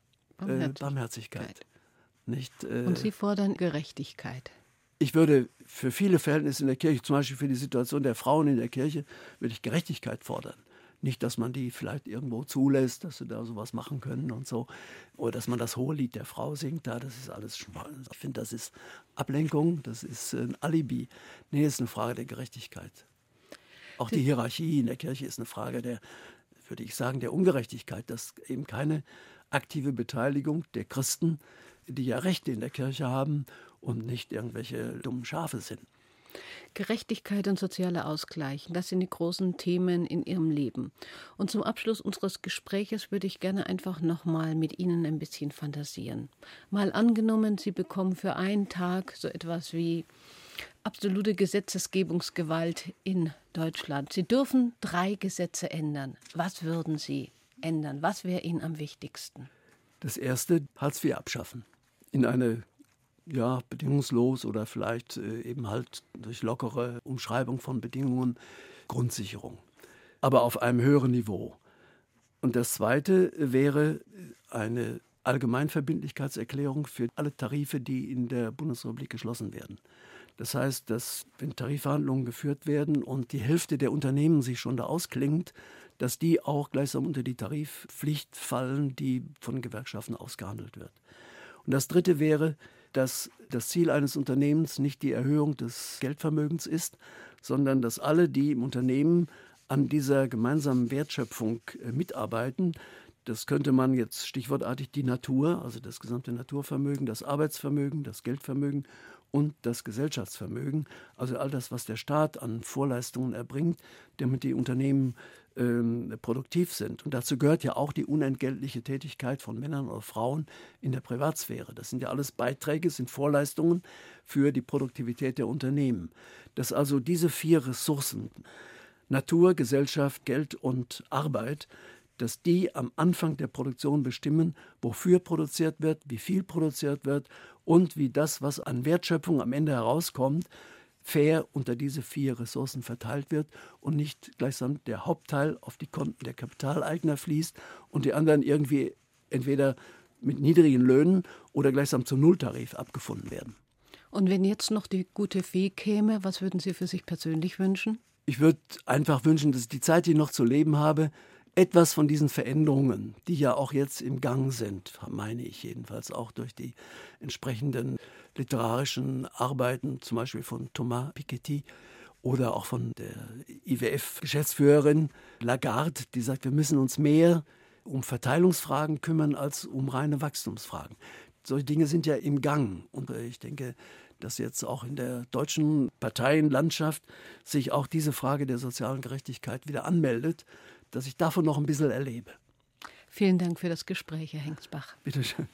äh, Barmherzigkeit. Nicht, äh, Und Sie fordern Gerechtigkeit. Ich würde für viele Verhältnisse in der Kirche, zum Beispiel für die Situation der Frauen in der Kirche, würde ich Gerechtigkeit fordern. Nicht, dass man die vielleicht irgendwo zulässt, dass sie da sowas machen können und so. Oder dass man das Hohelied der Frau singt, da, das ist alles Schmarrn. Ich finde, das ist Ablenkung, das ist ein Alibi. Nee, das ist eine Frage der Gerechtigkeit. Auch die Hierarchie in der Kirche ist eine Frage der, würde ich sagen, der Ungerechtigkeit, dass eben keine aktive Beteiligung der Christen, die ja Rechte in der Kirche haben und nicht irgendwelche dummen Schafe sind. Gerechtigkeit und sozialer Ausgleich, das sind die großen Themen in Ihrem Leben. Und zum Abschluss unseres Gespräches würde ich gerne einfach noch mal mit Ihnen ein bisschen fantasieren. Mal angenommen, Sie bekommen für einen Tag so etwas wie absolute Gesetzgebungsgewalt in Deutschland. Sie dürfen drei Gesetze ändern. Was würden Sie ändern? Was wäre Ihnen am wichtigsten? Das erste, Hartz vier abschaffen. In eine, ja, bedingungslos oder vielleicht äh, eben halt durch lockere Umschreibung von Bedingungen, Grundsicherung. Aber auf einem höheren Niveau. Und das zweite wäre eine Allgemeinverbindlichkeitserklärung für alle Tarife, die in der Bundesrepublik geschlossen werden. Das heißt, dass wenn Tarifverhandlungen geführt werden und die Hälfte der Unternehmen sich schon da ausklingt, dass die auch gleichsam unter die Tarifpflicht fallen, die von Gewerkschaften ausgehandelt wird. Und das Dritte wäre, dass das Ziel eines Unternehmens nicht die Erhöhung des Geldvermögens ist, sondern dass alle, die im Unternehmen an dieser gemeinsamen Wertschöpfung äh, mitarbeiten, das könnte man jetzt stichwortartig die Natur, also das gesamte Naturvermögen, das Arbeitsvermögen, das Geldvermögen und das Gesellschaftsvermögen, also all das, was der Staat an Vorleistungen erbringt, damit die Unternehmen ähm, produktiv sind. Und dazu gehört ja auch die unentgeltliche Tätigkeit von Männern oder Frauen in der Privatsphäre. Das sind ja alles Beiträge, sind Vorleistungen für die Produktivität der Unternehmen. Dass also diese vier Ressourcen, Natur, Gesellschaft, Geld und Arbeit, dass die am Anfang der Produktion bestimmen, wofür produziert wird, wie viel produziert wird und wie das, was an Wertschöpfung am Ende herauskommt, fair unter diese vier Ressourcen verteilt wird und nicht gleichsam der Hauptteil auf die Konten der Kapitaleigner fließt und die anderen irgendwie entweder mit niedrigen Löhnen oder gleichsam zum Nulltarif abgefunden werden. Und wenn jetzt noch die gute Fee käme, was würden Sie für sich persönlich wünschen? Ich würde einfach wünschen, dass ich die Zeit, die ich noch zu leben habe, etwas von diesen Veränderungen, die ja auch jetzt im Gang sind, meine ich jedenfalls auch durch die entsprechenden literarischen Arbeiten, zum Beispiel von Thomas Piketty oder auch von der I W F-Geschäftsführerin Lagarde, die sagt, wir müssen uns mehr um Verteilungsfragen kümmern als um reine Wachstumsfragen. Solche Dinge sind ja im Gang und ich denke, dass jetzt auch in der deutschen Parteienlandschaft sich auch diese Frage der sozialen Gerechtigkeit wieder anmeldet, dass ich davon noch ein bisschen erlebe. Vielen Dank für das Gespräch, Herr Hengsbach. Bitte schön.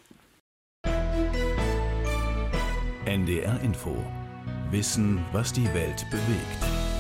N D R Info. Wissen, was die Welt bewegt.